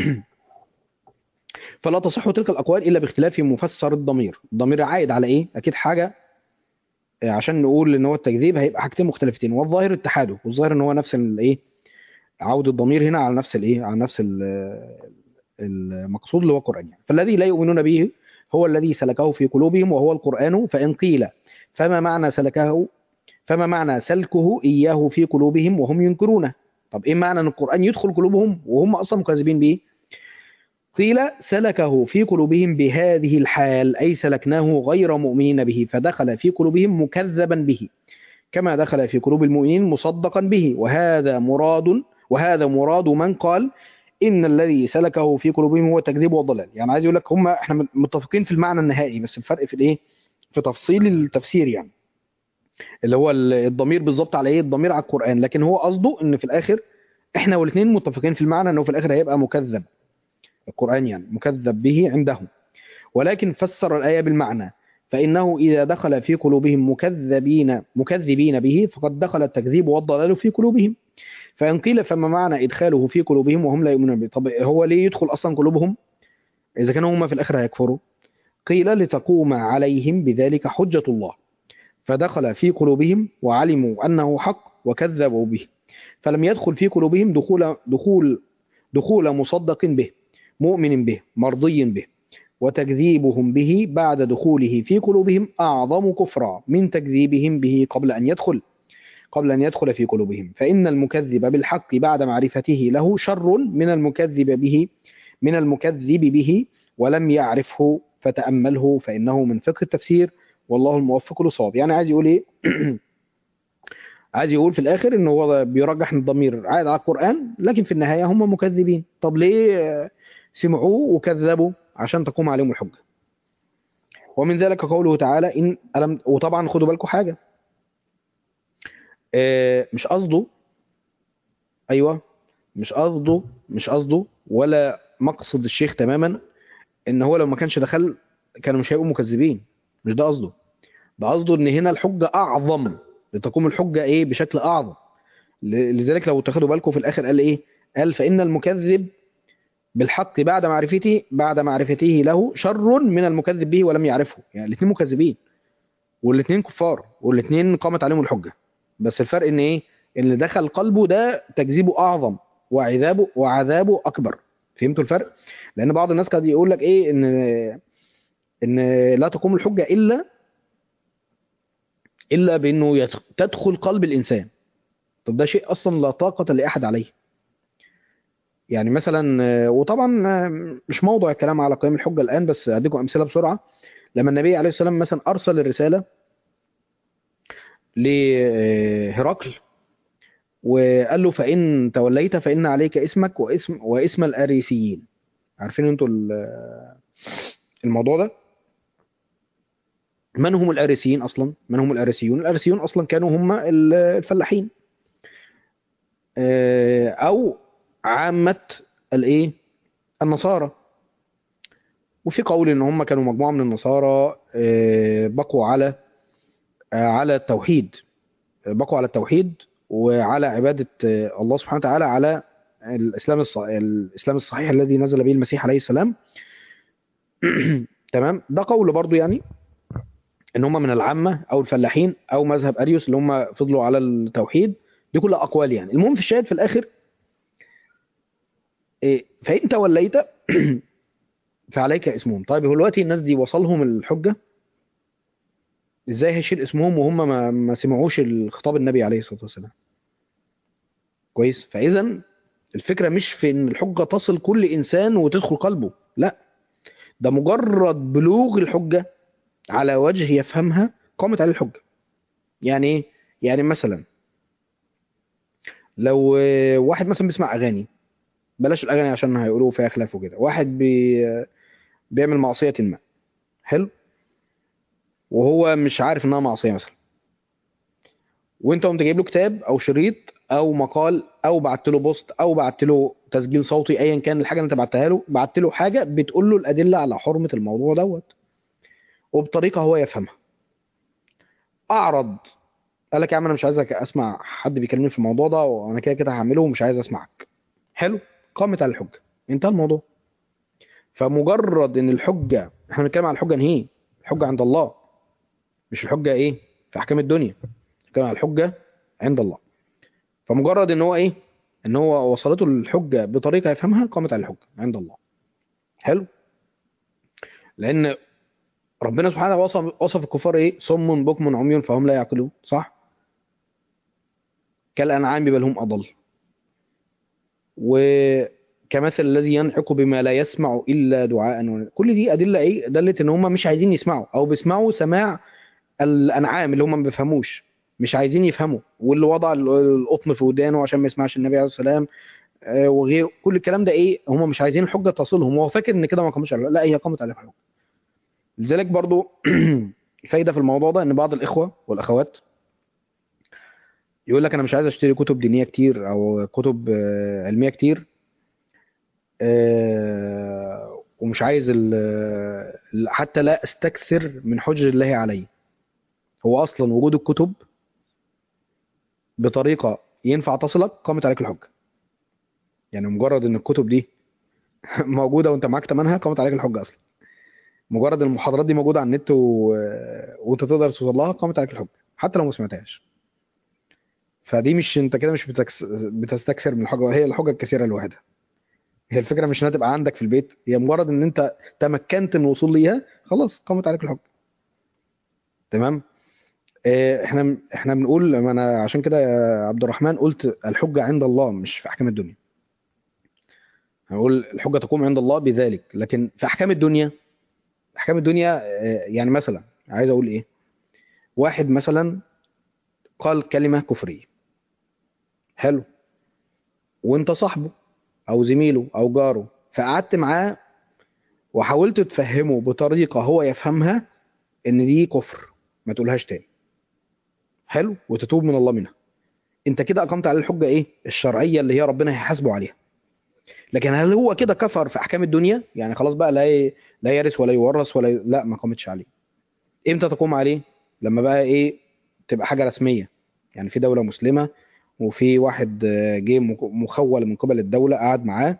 فلا تصح تلك الأقوال إلا باختلاف مفسر الضمير. الضمير عائد على إيه؟ أكيد حاجة. عشان نقول ان هو التكذيب هيبقى حاجتين مختلفتين، والظاهر اتحاده، والظاهر ان هو نفس الايه، عود الضمير هنا على نفس الايه، على نفس المقصود اللي هو القرآن يعني. فالذي لا يؤمنون به هو الذي سلكه في قلوبهم وهو القرآن. فإن قيل فما معنى سلكه، فما معنى سلكه إياه في قلوبهم وهم ينكرونه؟ طب إيه معنى أن القرآن يدخل قلوبهم وهم أصلا مكذبين به؟ قيل سلكه في قلوبهم بهذه الحال، أي سلكناه غير مؤمنين به، فدخل في قلوبهم مكذبا به كما دخل في قلوب المؤمنين مصدقا به. وهذا مراد من قال ان الذي سلكه في قلوبهم هو التكذيب والضلال. يعني عايز يقول لك احنا متفقين في المعنى النهائي، بس الفرق في الايه، في تفصيل التفسير يعني، اللي هو الضمير بالظبط على ايه، الضمير على القرآن، لكن هو قصده ان في الاخر احنا والاثنين متفقين في المعنى انه في الاخر هيبقى مكذب. القرآن يعني مكذب به عندهم، ولكن فسر الآية بالمعنى، فإنه إذا دخل في قلوبهم مكذبين به فقد دخل التكذيب والضلال في قلوبهم. فإن قيل فما معنى إدخاله في قلوبهم وهم لا يؤمنون به؟ طب هو ليه يدخل أصلا قلوبهم إذا كانوا هم في الآخر هيكفروا؟ قيل لتقوم عليهم بذلك حجة الله، فدخل في قلوبهم وعلموا أنه حق وكذبوا به، فلم يدخل في قلوبهم دخول مصدق به، مؤمن به، مرضي به، وتكذيبهم به بعد دخوله في قلوبهم أعظم كفرا من تكذيبهم به قبل أن يدخل في قلوبهم، فإن المكذب بالحق بعد معرفته له شر من المكذب به ولم يعرفه فتأمله، فإنه من فقه التفسير والله الموفق للصواب. يعني عايز يقول إيه؟ عايز يقول في الآخر إن هو بيرجح إن الضمير عائد على القرآن، لكن في النهاية هم مكذبين. طب ليه سمعوه وكذبوا؟ عشان تقوم عليهم الحجة. ومن ذلك قوله تعالى إن ألم. وطبعا خدوا بالكم حاجة، مش قصده، أيوه، مش قصده ولا مقصد الشيخ تماما إن هو لو ما كانش دخل كانوا مش هيبقوا مكذبين. مش ده قصده. ده قصده إن هنا الحجة أعظم، لتقوم الحجة إيه بشكل أعظم. لذلك لو تاخدوا بالكم في الآخر قال إيه؟ قال فإن المكذب بالحق بعد معرفته له شر من المكذب به ولم يعرفه. يعني الاثنين مكذبين والاثنين كفار والاثنين قامت عليهم الحجة، بس الفرق ان ايه؟ اللي دخل قلبه ده تكذيبه اعظم وعذابه اكبر. فهمتوا الفرق؟ لان بعض الناس قد يقول لك ايه، ان لا تقوم الحجة الا بانه تدخل قلب الانسان. طب ده شيء اصلا لا طاقة لاحد عليه. يعني مثلا وطبعا مش موضوع الكلام على قيام الحجة الان، بس اديكم امثلة بسرعة. لما النبي عليه السلام مثلا ارسل الرسالة لهرقل وقال له فإن توليت فإن عليك اسمك واسم الأريسيين. عارفين انتوا الموضوع ده؟ من هم الأريسيين أصلا؟ من هم الأريسيون؟ الأريسيون أصلا كانوا هم الفلاحين، أو عامة الإيه؟ النصارى. وفي قول إن هم كانوا مجموعة من النصارى بقوا على التوحيد، وعلى عبادة الله سبحانه وتعالى، على الإسلام الصحيح الذي نزل به المسيح عليه السلام. تمام. ده قول برضو يعني ان هم من العامة او الفلاحين او مذهب اريوس اللي هم فضلوا على التوحيد. دي كلها اقوال يعني. المهم في الشاهد في الاخر فان توليت فعليك اسمهم. طيب هو دلوقتي الناس دي وصلهم الحجة، ازاي هيشيل اسمهم وهم ما سمعوش الخطاب النبي عليه الصلاة والسلام؟ كويس. فاذا الفكرة مش في ان الحجة تصل كل انسان وتدخل قلبه، لا، ده مجرد بلوغ الحجة على وجه يفهمها قامت عليه الحجة. يعني ايه؟ يعني مثلا لو واحد مثلا بيسمع اغاني، بلاش الاغاني عشان هيقولوا فيها خلاف وكده، واحد بيعمل معصية ما، حلو، وهو مش عارف انها معصية مثلا، وانت قمت جايب له كتاب او شريط او مقال او بعت له بوست او بعت له تسجيل صوتي، ايا كان الحاجة اللي انت بعتها له، بعت له حاجة بتقول له الادلة على حرمة الموضوع دوت وبطريقة هو يفهمها. اعرض، قال لك يا عم انا مش عايز اسمع حد بيكلمني في الموضوع ده وانا كده كده هعمله ومش عايز اسمعك، حلو، قامت على الحجة، انتهى الموضوع. فمجرد ان الحجة، احنا بنتكلم على الحجة ان هي الحجة عند الله، مش الحجة ايه في احكام الدنيا، بنتكلم على الحجة عند الله. فمجرد ان هو ايه، ان هو وصلته الحجة بطريقة يفهمها قامت على الحجة عند الله. حلو. لان ربنا سبحانه وصف الكفار ايه؟ صم بكم عمي فهم لا يعقلون، صح؟ كالانعام بل هم اضل. وكمثل الذي ينعق بما لا يسمع الا دعاء كل دي ادله ايه؟ دلت ان هم مش عايزين يسمعوا او بيسمعوا سماع الانعام اللي هم ما بيفهموش، مش عايزين يفهموا. واللي وضع القطن في ودانه عشان ما يسمعش النبي عليه السلام وغير كل الكلام ده ايه؟ هم مش عايزين الحجه تصلهم، وهو فاكر ان كده ما قامش عليه، لا، هي قامت عليه الحجه. لذلك برضو فايده في الموضوع ده ان بعض الاخوه والاخوات يقول لك انا مش عايز اشتري كتب دينيه كتير او كتب علميه كتير، ومش عايز حتى لا استكثر من حجج الله علي. هو اصلا وجود الكتب بطريقه ينفع تصلك قامت عليك الحجه. يعني مجرد ان الكتب دي موجوده وانت معاك ثمنها قامت عليك الحجه اصلا. مجرد ان المحاضرات دي موجوده على النت وانت تقدر توصل لها قامت عليك الحجه حتى لو ما سمعتهاش. فدي مش انت كده مش بتستكثر من الحجه، هي الحجه الكثيره لوحدها. هي الفكره مش انها تبقى عندك في البيت، هي مجرد ان انت تمكنت من الوصول ليها، خلاص قامت عليك الحجه. تمام. احنا بنقول، ما انا عشان كده يا عبد الرحمن قلت الحجه عند الله مش في احكام الدنيا. هنقول الحجه تقوم عند الله بذلك، لكن في احكام الدنيا، احكام الدنيا يعني مثلا عايز اقول ايه، واحد مثلا قال كلمه كفريه، حلو، وانت صاحبه او زميله او جاره، فقعدت معاه وحاولت تفهمه بطريقه هو يفهمها ان دي كفر، ما تقولهاش تاني، حلو، وتتوب من الله منها. انت كده اقمت عليه الحجه ايه الشرعيه اللي هي ربنا هيحاسبه عليها. لكن هل هو كده كفر في احكام الدنيا؟ يعني خلاص بقى لا يرث ولا يورث لا، ما قامتش عليه. امتى تقوم عليه؟ لما بقى ايه، تبقى حاجه رسميه، يعني في دوله مسلمه، وفي واحد جه مخول من قبل الدوله، قعد معاه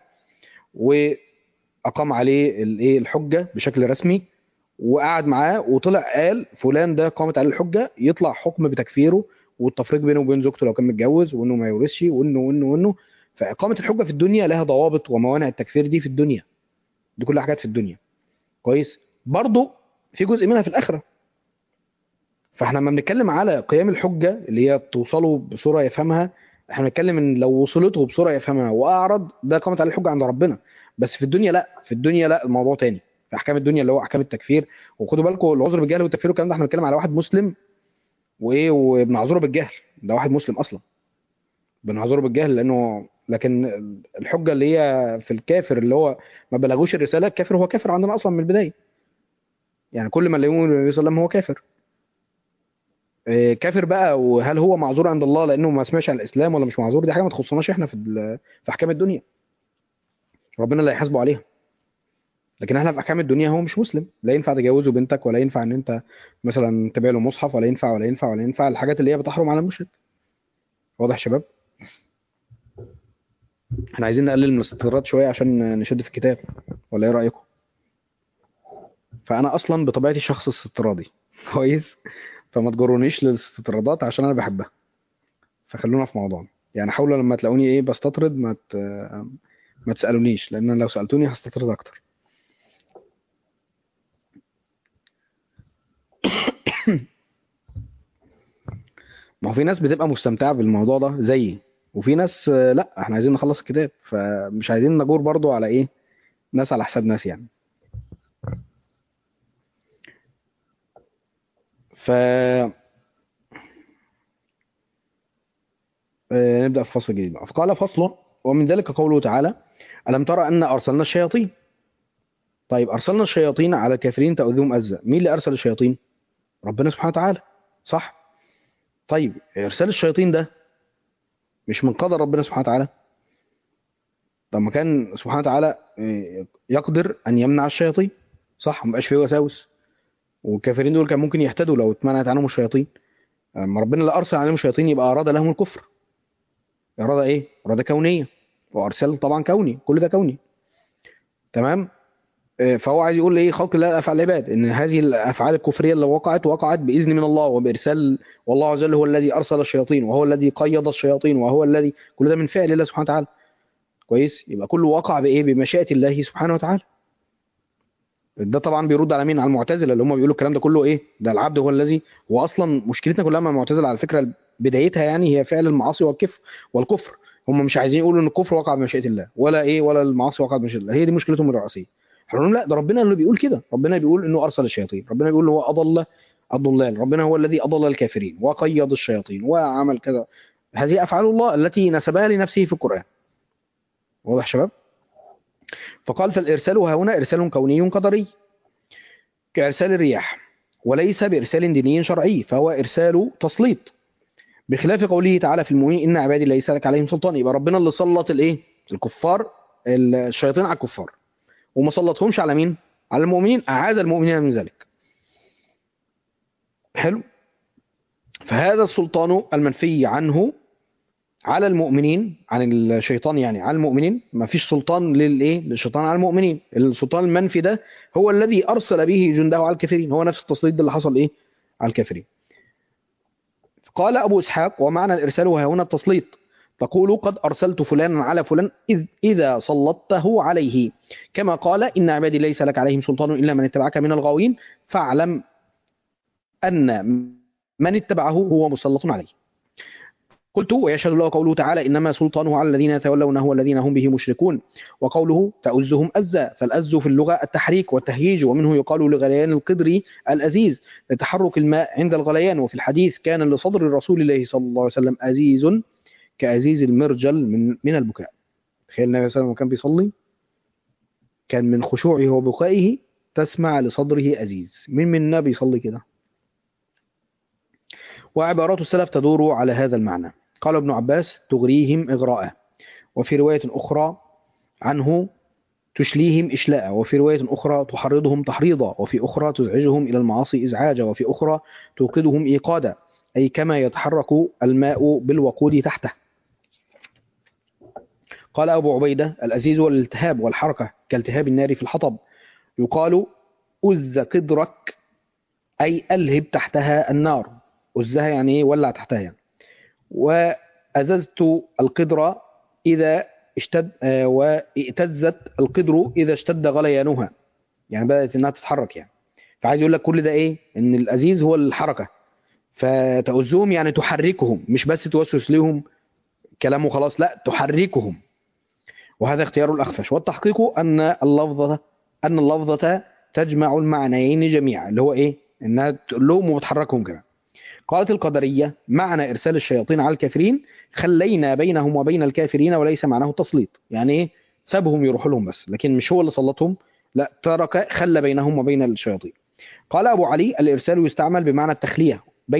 واقام عليه الايه الحجه بشكل رسمي، وقعد معاه وطلع قال فلان ده قامت عليه الحجه، يطلع حكم بتكفيره والتفريق بينه وبين زوجته لو كان متجوز، وانه ما يورثش، وانه. فاقامه الحجه في الدنيا لها ضوابط وموانع التكفير دي في الدنيا، دي كلها حاجات في الدنيا. كويس. برضه في جزء منها في الاخره. فاحنا لما بنتكلم على قيام الحجه اللي هي توصله بصوره يفهمها، احنا بنتكلم ان لو وصلته بصوره يفهمها واعرض، ده قامت عليه الحجه عند ربنا. بس في الدنيا لا، في الدنيا لا، الموضوع تاني. في احكام الدنيا اللي هو احكام التكفير. وخدوا بالكم العذر بالجهل والتكفير والكلام ده، احنا بنتكلم على واحد مسلم وايه وبنعذره بالجهل، ده واحد مسلم اصلا بنعذره بالجهل لانه، لكن الحجه اللي هي في الكافر اللي هو ما بلغوش الرساله، الكافر هو كافر عندنا اصلا من البدايه. يعني كل ما يقول النبي صلى الله عليه وسلم هو كافر. كافر بقى، وهل هو معذور عند الله لانه ما سمعش عن الاسلام ولا مش معذور؟ دي حاجه ما تخصناش احنا في احكام الدنيا، ربنا اللي هيحاسبه عليها. لكن احنا في احكام الدنيا هو مش مسلم، لا ينفع تجوزه بنتك، ولا ينفع ان انت مثلا تبيع له مصحف، ولا ينفع ولا ينفع ولا ينفع الحاجات اللي هي بتحرم على المشرك. واضح يا شباب؟ احنا عايزين نقلل من الاستطراد شويه عشان نشد في الكتاب، ولا ايه رايكم؟ فانا اصلا بطبيعتي شخص استطرادي كويس، فما تجرونيش للاستطرادات عشان انا بحبها. فخلونا في موضوعنا. يعني حاولوا لما تلاقوني ايه بستطرد ما تسالونيش، لان لو سالتوني هستطرد اكتر. ما هو في ناس بتبقى مستمتعه بالموضوع ده زيي، وفي ناس لا، احنا عايزين نخلص الكتاب، فمش عايزين نجور برضو على ايه، ناس على حساب ناس يعني. ف نبدا في فصل جديد بقى. فقال فصل: ومن ذلك قوله تعالى: الم ترى ان ارسلنا الشياطين. طيب ارسلنا الشياطين على الكافرين تؤذيهم اذى، مين اللي ارسل الشياطين؟ ربنا سبحانه وتعالى، صح؟ طيب ارسال الشياطين ده مش من قدر ربنا سبحانه وتعالى؟ طب ما كان سبحانه وتعالى يقدر ان يمنع الشياطين، صح؟ ما بقاش فيه وساوس، والكافرين دول كان ممكن يهتدوا لو اتمنعت عنهم الشياطين. اما ربنا اللي ارسل عليهم الشياطين يبقى اراد لهم الكفر. اراده ايه؟ اراده كونيه، وارسال طبعا كوني، كل ده كوني. تمام. فهو عايز يقول ايه، خلق الله افعال العباد، ان هذه الافعال الكفريه اللي وقعت باذن من الله وبارسال، والله عز وجل هو الذي ارسل الشياطين، وهو الذي قيض الشياطين، وهو الذي، كل ده من فعل الله سبحانه وتعالى. كويس. يبقى كله وقع بايه؟ بمشيئه الله سبحانه وتعالى. ده طبعا بيرد على مين؟ على المعتزله اللي هم بيقولوا الكلام ده كله ايه، ده العبد هو الذي. واصلا مشكلتنا كلها مع المعتزله على فكره، بدايتها يعني هي فعل المعاصي والكفر. هم مش عايزين يقولوا ان الكفر وقع بمشيئه الله، ولا ايه، ولا المعاصي وقعت بمشيئه الله. هي دي مشكلتهم الرئيسيه. احنا بنقول لا، ده ربنا اللي بيقول كده، ربنا بيقول انه ارسل الشياطين، ربنا بيقول هو اضل الضلال، ربنا هو الذي اضل الكافرين وقيض الشياطين وعمل كذا. هذه افعال الله التي نسبها لنفسه في القران. واضح يا شباب؟ فقال: فالارسال ها هنا ارسال كوني قدري كإرسال الرياح، وليس بإرسال ديني شرعي، فهو إرسال تسليط، بخلاف قوله تعالى في المؤمنين: إن عبادي ليس لك عليهم سلطان. يبقى ربنا اللي سلط الإيه؟ الكفار، الشياطين على الكفار، وما سلطهمش على مين؟ على المؤمنين، أعاد المؤمنين من ذلك. حلو. فهذا السلطان المنفي عنه على المؤمنين، عن الشيطان يعني على المؤمنين، ما فيش سلطان للايه، للشيطان على المؤمنين. السلطان المنفي ده هو الذي ارسل به جنده على الكافرين، هو نفس التسليط ده اللي حصل ايه، على الكافرين. قال أبو إسحاق: ومعنى الإرسال ها هنا التسليط، تقول قد أرسلت فلانا على فلان إذا سلطته عليه، كما قال إن عبادي ليس لك عليهم سلطان إلا من اتبعك من الغاوين فاعلم أن من اتبعه هو مسلط عليه. قلت ويشهد له قوله تعالى إنما سلطانه على الذين يتولونه والذين هم به مشركون، وقوله تؤزهم أزا، فالأز في اللغة التحريك والتهييج، ومنه يقال لغليان القدر الأزيز لتحرك الماء عند الغليان. وفي الحديث كان لصدر رسول الله صلى الله عليه وسلم أزيز كأزيز المرجل من البكاء. تخيل النبي صلى الله عليه وسلم كان بيصلي كان من خشوعه وبكائه تسمع لصدره أزيز. من منا بيصلي كده؟ وعبارات السلف تدور على هذا المعنى. قال ابن عباس تغريهم إغراء، وفي رواية أخرى عنه تشليهم إشلاء، وفي رواية أخرى تحرضهم تحريضا، وفي أخرى تزعجهم إلى المعاصي إزعاجا، وفي أخرى توقدهم إيقادا، أي كما يتحرك الماء بالوقود تحته. قال أبو عبيدة الأزيز والالتهاب والحركة كالتهاب النار في الحطب. يقال أز قدرك أي ألهب تحتها النار، أزها يعني ولع تحتها يعني. وأززت القدر إذا اشتد واهتزت القدر إذا اشتد غليانها، يعني بدأت إنها تتحرك يعني. فعايز يقول لك كل ده إيه؟ إن الأزيز هو الحركة، فتؤزهم يعني تحركهم، مش بس توسوس لهم كلامه خلاص، لا تحركهم. وهذا اختيار الأخفش. والتحقيق أن اللفظة تجمع المعنيين جميعا، اللي هو إيه؟ إنها تقول لهم وبتحركهم كمان. قالت القدرية معنى إرسال الشياطين على الكافرين خلينا بينهم وبين الكافرين، وليس معناه التسليط، يعني إيه؟ سابهم يروحوا لهم بس، لكن مش هو اللي سلطهم، لا ترك خلى بينهم وبين الشياطين. قال أبو علي الإرسال يستعمل بمعنى التخلية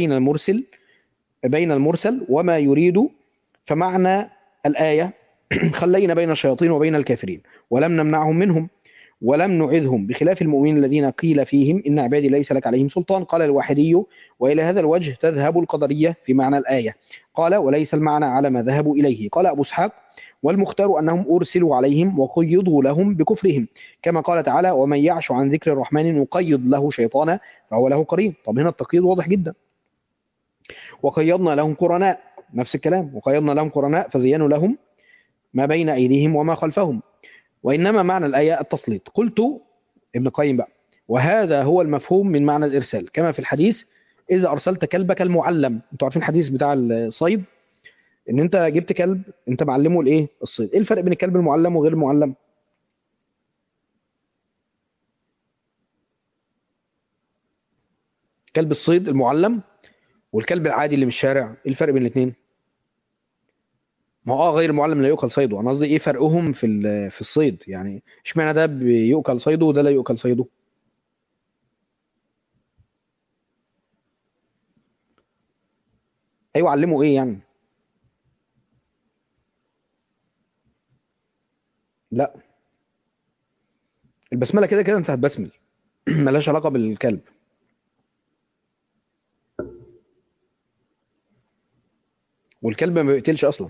بين المرسل وما يريد، فمعنى الآية خلينا بين الشياطين وبين الكافرين ولم نمنعهم منهم ولم نعذهم، بخلاف المؤمنين الذين قيل فيهم إن عبادي ليس لك عليهم سلطان. قال الواحدي وإلى هذا الوجه تذهب القدرية في معنى الآية. قال وليس المعنى على ما ذهبوا إليه. قال أبو اسحاق والمختار أنهم أرسلوا عليهم وقيضوا لهم بكفرهم، كما قال تعالى ومن يعش عن ذكر الرحمن نقيض له شيطانا فهو له قرين. طب هنا التقييد واضح جدا. وقيضنا لهم قرناء، نفس الكلام، وقيضنا لهم قرناء فزينوا لهم ما بين أيديهم وما خلفهم، وإنما معنى الآية التسليط. قلت ابن قيم بقى وهذا هو المفهوم من معنى الإرسال، كما في الحديث إذا أرسلت كلبك المعلم. أنتوا عارفين الحديث بتاع الصيد، إن أنت جبت كلب أنت معلمه الإيه؟ الصيد. إيه الفرق بين الكلب المعلم وغير المعلم؟ كلب الصيد المعلم والكلب العادي اللي من الشارع، إيه الفرق بين الاثنين؟ ما هو غير المعلم لا يؤكل صيده، انا قصدي ايه فرقهم في الصيد يعني، اشمعنى ده بيؤكل صيده وده لا يؤكل صيده؟ ايوه علموا ايه يعني؟ لا، البسمله كده كده انت هتبسمل ملهاش علاقه بالكلب. والكلب ما بيقتلش اصلا.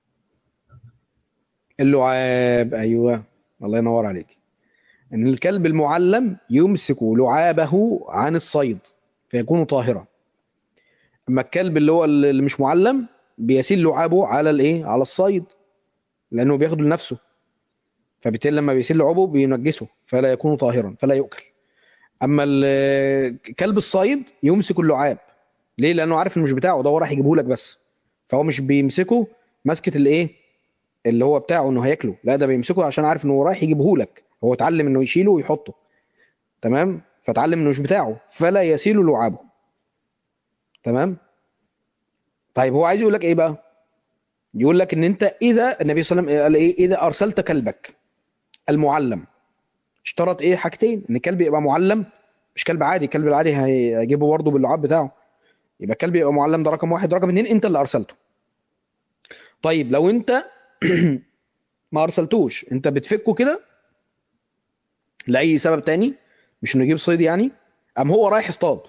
اللعاب، ايوه، الله ينور عليك. ان الكلب المعلم يمسك لعابه عن الصيد فيكون طاهرا، اما الكلب اللي هو اللي مش معلم بيسيل لعابه على الايه، على الصيد، لانه بياخده لنفسه، فبالتالي لما بيسيل لعابه بينجسه فلا يكون طاهرا فلا يؤكل. اما كلب الصيد يمسك اللعاب، ليه؟ لانه عارف انه مش بتاعه، ده هو راح يجيبه لك بس، فهو مش بيمسكه مسكه الايه اللي هو بتاعه انه هياكله، لا ده بيمسكه عشان عارف انه رايح يجيبه لك، هو اتعلم انه يشيله ويحطه، تمام، فتعلم انه مش بتاعه فلا يسيل لعابه. تمام. طيب هو عايز يقول لك ايه بقى؟ يقول لك ان انت اذا النبي صلى الله عليه وسلم قال ايه؟ اذا ارسلت كلبك المعلم، اشترط ايه؟ حاجتين، ان الكلب يبقى معلم، مش كلب عادي، الكلب العادي هيجيبه برضه باللعاب بتاعه، يبقى الكلب يبقى معلم، ده رقم واحد. رقم اتنين انت اللي ارسلته. طيب لو انت ما ارسلتوش، انت بتفكه كده لاي سبب تاني، مش انه يجيب صيد يعني، ام هو رايح يصطاد،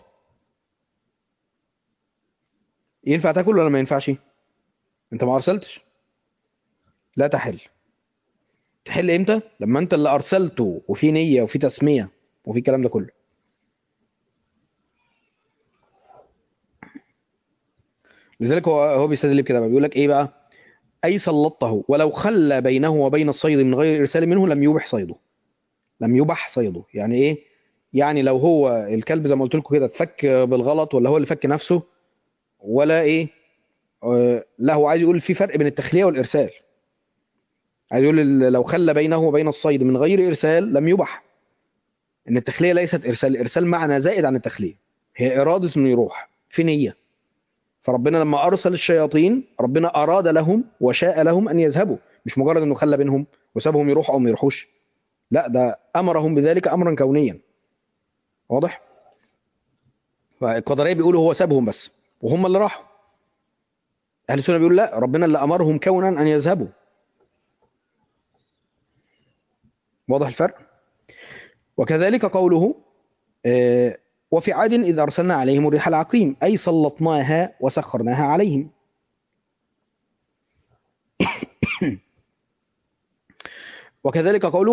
ينفع تاكل ولا ما ينفعش؟ انت ما ارسلتش، لا تحل. تحل امتى؟ لما انت اللي ارسلته وفي نيه وفي تسميه وفي الكلام ده كله. لذلك هو بيستدل بكده بقى، بيقول لك ايه بقى؟ أي سلطته ولو خلى بينه وبين الصيد من غير إرسال منه لم يبح صيده. لم يبح صيده يعني إيه؟ يعني لو هو الكلب زي ما قلت لكم كده اتفك بالغلط، ولا هو اللي فك نفسه، ولا إيه، لا هو عايز يقول في فرق بين التخلية والإرسال. عايز يقول لو خلى بينه وبين الصيد من غير إرسال لم يبح. إن التخلية ليست إرسال، الإرسال معنى زائد عن التخلية، هي إرادة إنه يروح في نية. فربنا لما أرسل الشياطين ربنا أراد لهم وشاء لهم أن يذهبوا، مش مجرد إنه خلى بينهم وسابهم يروحوا أو ما يروحوش، لا ده أمرهم بذلك أمرا كونيا. واضح؟ فالقدرية بيقولوا هو سابهم بس وهم اللي راحوا. أهل السنة بيقول لا، ربنا اللي أمرهم كونا أن يذهبوا. واضح الفرق؟ وكذلك قوله وفي عاد إذ أرسلنا عليهم الريح العقيم أي سلطناها وسخرناها عليهم. وكذلك قوله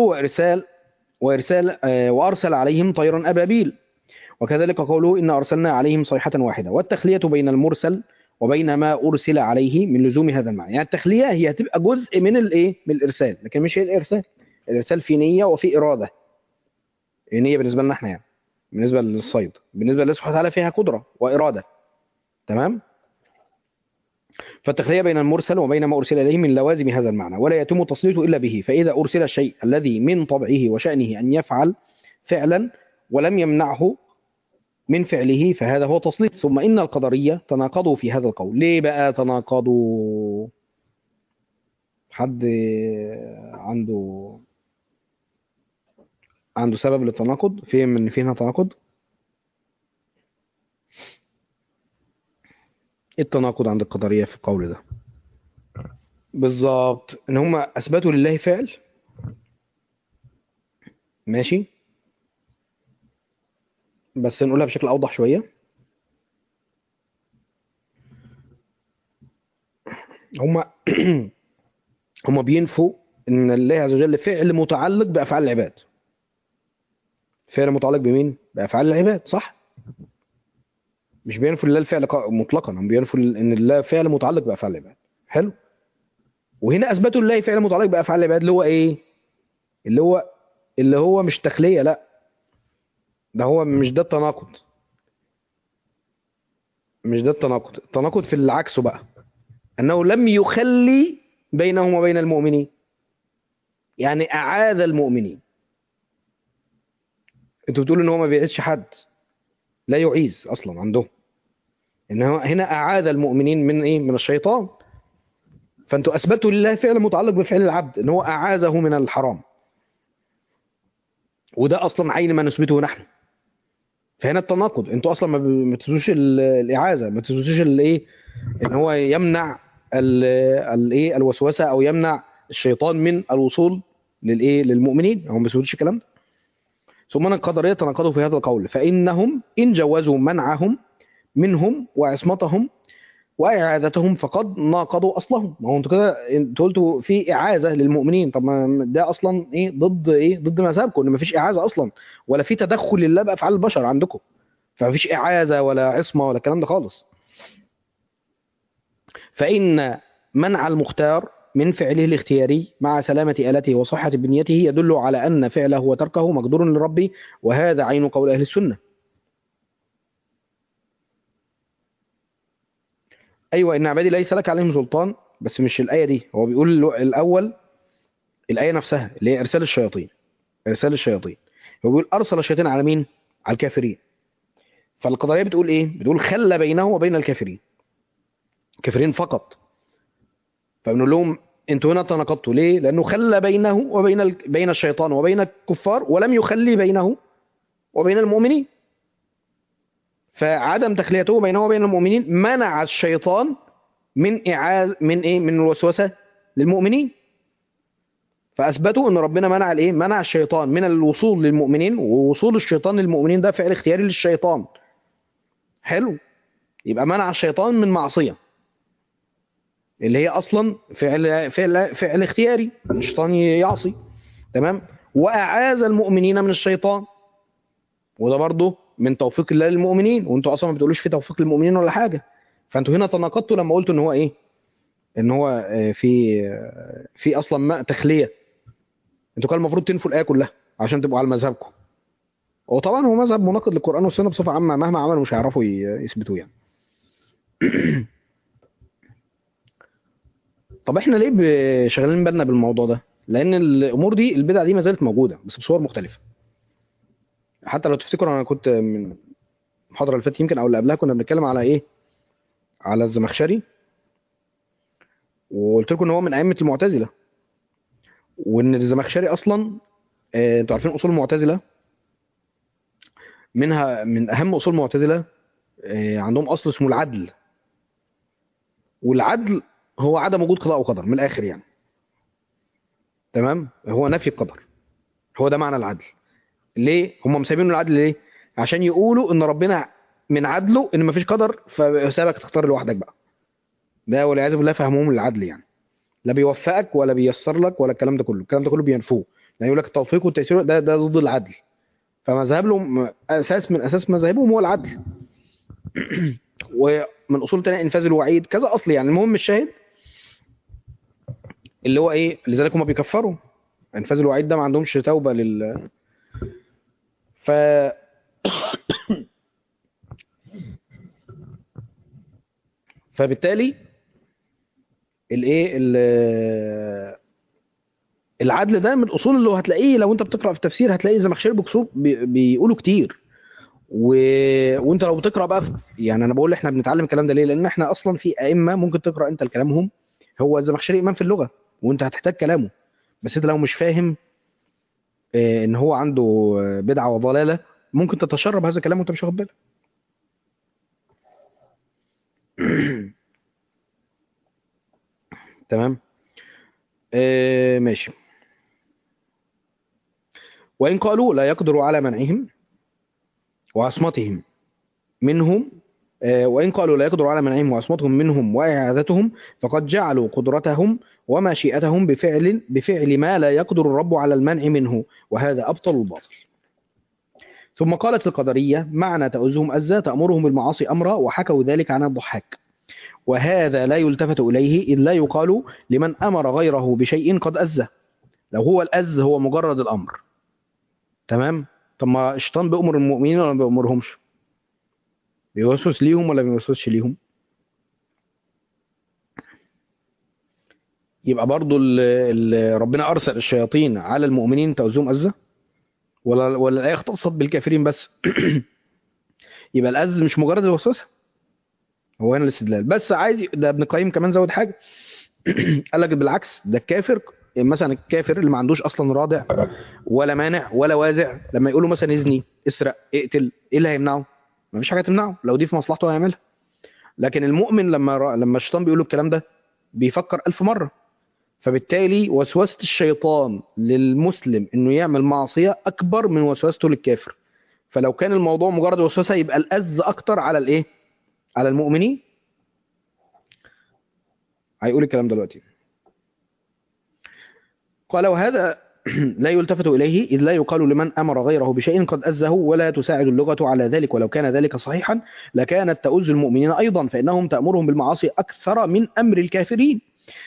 وأرسل عليهم طيرا أبابيل. وكذلك قوله إن أرسلنا عليهم صيحة واحدة. والتخلية بين المرسل وبين ما أرسل عليه من لزوم هذا المعنى. يعني التخلية هي هتبقى جزء من الإيه؟ من الإرسال، لكن مش هي الإرسال. الإرسال في نية وفي إرادة. النية بالنسبة لنا احنا يعني، بالنسبة للصيد، بالنسبة لله سبحانه وتعالى فيها قدرة وإرادة. تمام؟ فالتخلية بين المرسل وبين ما أرسل إليه من لوازم هذا المعنى، ولا يتم تسليطه إلا به. فإذا أرسل الشيء الذي من طبعه وشأنه أن يفعل فعلا ولم يمنعه من فعله فهذا هو تسليط. ثم إن القدرية تناقضوا في هذا القول. ليه بقى تناقضوا؟ حد عنده سبب للتناقض؟ فين من فين تناقض؟ ايه التناقض عند القدرية في القول ده؟ بالظبط، ان هم اثبتوا لله فعل، ماشي، بس نقولها بشكل اوضح شوية. هم هم بينفوا ان الله عز وجل فعل متعلق بافعال العباد. فعل متعلق بمين؟ بافعال العباد، صح؟ مش بينفوا لله الفعل مطلقا، هم بينفوا ان الله فعل متعلق بافعال العباد. حلو. وهنا اثبتوا لله فعل متعلق بافعال العباد اللي هو ايه؟ اللي هو مش تخلية، لا، ده هو مش ده التناقض. مش ده التناقض. التناقض في العكس بقى، انه لم يخلي بينهم وبين المؤمنين، يعني اعاذ المؤمنين. انتوا بتقولوا ان هو ما بيعيذش حد، لا يعيذ اصلا عندهم، ان هو هنا اعاذ المؤمنين من ايه؟ من الشيطان. فانتوا اثبتوا لله فعل متعلق بفعل العبد ان هو اعاذه من الحرام، وده اصلا عين ما نثبته نحن. فهنا التناقض، انتوا اصلا ما تثبتوش الاعاذه، ما تثبتوش الايه، ان هو يمنع الايه الوسوسه، او يمنع الشيطان من الوصول للايه للمؤمنين. هم ما بيثبتوش الكلام ده. ثم ان القدريه تناقضوا في هذا القول، فانهم ان جوزوا منعهم منهم وعصمتهم واعاذتهم فقد ناقضوا اصلهم. ما هو انتوا كده انتوا قلتوا في اعاذه للمؤمنين، طب ما ده اصلا ايه؟ ضد مذهبكم، ان ما فيش اعاذه اصلا، ولا في تدخل لله بافعال البشر عندكم. فما فيش اعاذه ولا عصمه ولا الكلام ده خالص. فان منع المختار من فعله الاختياري مع سلامة آلته وصحة بنيته يدل على أن فعله وتركه مقدور لربه، وهذا عين قول أهل السنة. أيوة، إن عبادي ليس لك عليهم سلطان، بس مش الآية دي. هو بيقول الأول الآية نفسها اللي هي إرسال الشياطين. إرسال الشياطين، هو بيقول أرسل الشياطين على مين؟ على الكافرين. فالقضية بتقول إيه؟ بتقول خلى بينه وبين الكافرين، كافرين فقط. فبنقول لهم انتوا هنا تناقضتوا. ليه؟ لأنه خلى بينه وبين بين الشيطان وبين الكفار، ولم يخلي بينه وبين المؤمنين. فعدم تخليته بينه وبين المؤمنين منع الشيطان من من ايه؟ من الوسوسه للمؤمنين. فاثبتوا ان ربنا منع الايه؟ منع الشيطان من الوصول للمؤمنين، ووصول الشيطان للمؤمنين ده فعل اختياري للشيطان. حلو. يبقى منع الشيطان من معصيه اللي هي اصلا فعل اختياري، الشيطان يعصي. تمام. واعاذ المؤمنين من الشيطان، وده برضه من توفيق الله للمؤمنين، وانتوا اصلا ما بتقولوش في توفيق للمؤمنين ولا حاجه. فانتوا هنا تناقضتوا لما قلتوا ان هو ايه؟ ان هو في اصلا ماء تخليه. انتوا كان المفروض تنفوا الايه كلها عشان تبقوا على مذهبكم. وطبعا هو مذهب مناقض للقران والسنه بصفه عامه، مهما عملوا مش هيعرفوا يثبتوه يعني. طب احنا ليه شغالين بالنا بالموضوع ده؟ لان الامور دي، البدع دي ما زالت موجوده بس بصور مختلفه. حتى لو تفتكروا انا كنت من المحاضره اللي فاتت يمكن او اللي قبلها كنا بنتكلم على ايه، على الزمخشري، وقلت لكم ان هو من ائمه المعتزله، وان الزمخشري اصلا انتوا عارفين اصول المعتزله، منها من اهم اصول المعتزله عندهم اصل اسمه العدل. والعدل هو عدم وجود قضاء وقدر من الاخر يعني. تمام، هو نفي القدر، هو ده معنى العدل. ليه هم مسمينه العدل؟ ليه؟ عشان يقولوا ان ربنا من عدله ان مفيش قدر فسابك تختار لوحدك بقى. ده والعياذ بالله فهمهم العدل يعني. لا بيوفقك ولا بيسر لك ولا الكلام ده كله، الكلام ده كله بينفوه. يعني يقول لك التوفيق والتيسير ده ضد العدل. فمذهب لهم اساس من اساس مذاهبهم هو العدل. ومن اصول تانية انفاذ الوعيد، كذا اصل يعني. المهم الشاهد اللي هو ايه، لذلك هم بيكفروا. انفاذ الوعيد ده ما عندهمش توبه ف فبالتالي الايه العدل ده من الاصول اللي هتلاقيه لو انت بتقرا في التفسير، هتلاقي زمخشري بكسور بيقولوا كتير. و... وانت لو بتقرا بقى يعني انا بقول احنا بنتعلم الكلام ده ليه، لان احنا اصلا في ائمه ممكن تقرا انت لكلامهم. هو الزمخشري امام في اللغه وانت هتحتاج كلامه، بس انت لو مش فاهم ان هو عنده بدعه وضلاله، ممكن تتشرب هذا الكلام وانت مش واخد بالك. تمام. ماشي. وان قالوا لا يقدر على منعهم وعصمتهم منهم، وإن قالوا لا يقدر على منعهم وعصمتهم منهم وإعادتهم، فقد جعلوا قدرتهم ومشيئتهم بفعل ما لا يقدر الرب على المنع منه، وهذا أبطل الباطل. ثم قالت القدرية معنى تؤزهم أزا تأمرهم بالمعاصي أمرا، وحكوا ذلك عن الضحاك، وهذا لا يلتفت إليه، إذ لا يقال لمن أمر غيره بشيء قد أزه، لو هو الأز هو مجرد الأمر. تمام. طب ما الشيطان بيأمر المؤمنين ولا ما بيأمرهمش؟ بيوسوس ليهم ولا بيوسوسش ليهم؟ يبقى برضو ربنا ارسل الشياطين على المؤمنين تؤذيهم اذى، ولا الايه اختصت بالكافرين بس؟ يبقى الاذى مش مجرد الوسوسه. هو هنا الاستدلال بس. عايز ده ابن القيم كمان زود حاجه. قال لك بالعكس، ده الكافر مثلا، الكافر اللي ما عندوش اصلا رادع ولا مانع ولا وازع، لما يقولوا مثلا اذني، اسرق، اقتل، ايه اللي هيمنعه؟ ما فيش حاجه تمنعه لو دي في مصلحته هيعملها. لكن المؤمن لما الشيطان بيقول له الكلام ده بيفكر 1000 مره. فبالتالي وسوسة الشيطان للمسلم انه يعمل معصية اكبر من وسوسته للكافر. فلو كان الموضوع مجرد وسوسة يبقى الاذى اكتر على الايه، على المؤمنين. هيقول الكلام دلوقتي. قال وهذا لا يلتفت اليه، اذ لا يقال لمن امر غيره بشيء قد اذه، ولا تساعد اللغة على ذلك، ولو كان ذلك صحيحا لكانت تؤذ المؤمنين ايضا، فانهم تامرهم بالمعاصي اكثر من امر الكافرين.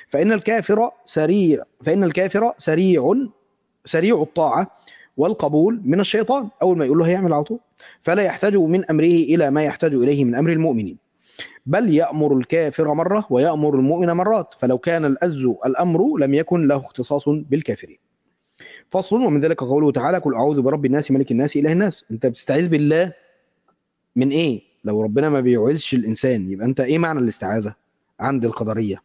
فإن الكافر سريع الطاعة والقبول من الشيطان، أول ما يقول له هيعمل على طول، فلا يحتاج من أمره إلى ما يحتاج إليه من أمر المؤمنين، بل يأمر الكافر مرة ويأمر المؤمن مرات، فلو كان الأمر لم يكن له اختصاص بالكافرين. فصل. ومن ذلك قوله تعالى قل أعوذ برب الناس ملك الناس إله الناس. أنت بتستعيذ بالله من إيه؟ لو ربنا ما بيعوذش الإنسان يبقى أنت إيه معنى الاستعاذة عند القدرية؟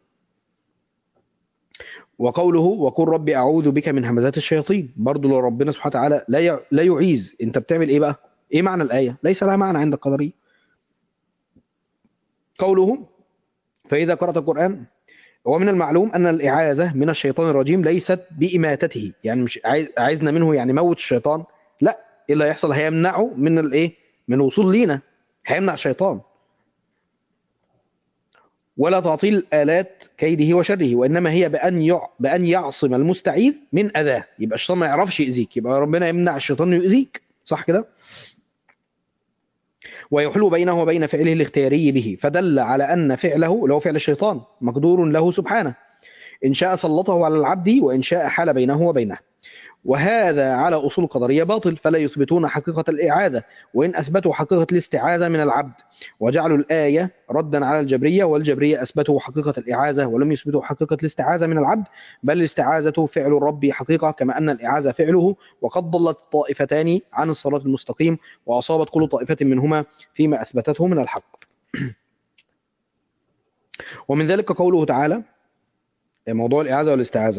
وقوله وقل ربي أعوذ بك من همزات الشياطين، برضو لو ربنا سبحانه وتعالى لا يعيذ، أنت بتعمل إيه بقى؟ إيه معنى الآية؟ ليس لها معنى عند القدرية. قوله فإذا قرأت القرآن، ومن المعلوم أن الإعاذة من الشيطان الرجيم ليست بإماتته، يعني مش عايزنا منه يعني موت الشيطان، لا. إيه اللي هيحصل؟ هيمنعه من الإيه؟ من الوصول لينا، هيمنع الشيطان. ولا تعطيل آلات كيده وشره، وإنما هي بأن يعصم المستعيذ من أذاه. يبقى الشيطان ما يعرفش يأذيك، يبقى ربنا يمنع الشيطان يؤذيك، صح كده؟ ويحول بينه وبين فعله الاختياري به، فدل على أن فعله اللي هو فعل الشيطان مقدور له سبحانه، إن شاء سلطه على العبد وإن شاء حال بينه وبينه. وهذا على أصول القدرية باطل، فلا يثبتون حقيقة الإعادة، وإن أثبتوا حقيقة الاستعاذة من العبد، وجعلوا الآية ردا على الجبرية، والجبرية أثبتوا حقيقة الإعاذة ولم يثبتوا حقيقة الاستعاذة من العبد، بل الاستعاذة فعل الرب حقيقة كما أن الإعاذة فعله. وقد ضلت الطائفتان عن الصراط المستقيم، وأصابت كل طائفة منهما فيما أثبتته من الحق. ومن ذلك قوله تعالى موضوع الإعاذة والاستعاذة،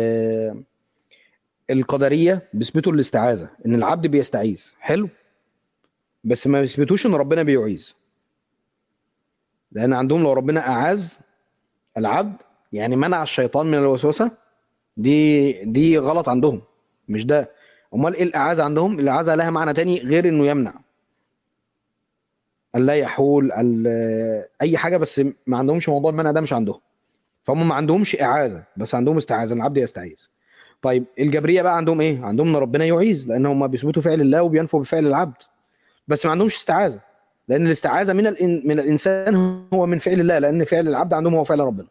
القدرية بيثبتوا الاستعاذة ان العبد بيستعيذ، حلو، بس ما بيثبتوش ان ربنا بيعيذ، لان عندهم لو ربنا اعاذ العبد يعني منع الشيطان من الوسوسة، دي غلط عندهم، مش ده. امال ايه الاعاذة عندهم؟ الاعاذة لها معنى تاني غير انه يمنع، لا يحول اي حاجة، بس ما عندهمش موضوع المنع ده، مش عندهم. فهم ما عندهمش اعاذة، بس عندهم استعاذة، ان العبد يستعيذ. طيب الجبرية بقى عندهم ايه؟ عندهم ان ربنا يعيذ، لان هم بيثبتوا فعل الله وبينفوا بفعل العبد، بس ما عندهمش استعاذة، لأن الاستعاذة من الإنسان هو من فعل الله، لأن فعل العبد عندهم هو فعل ربنا.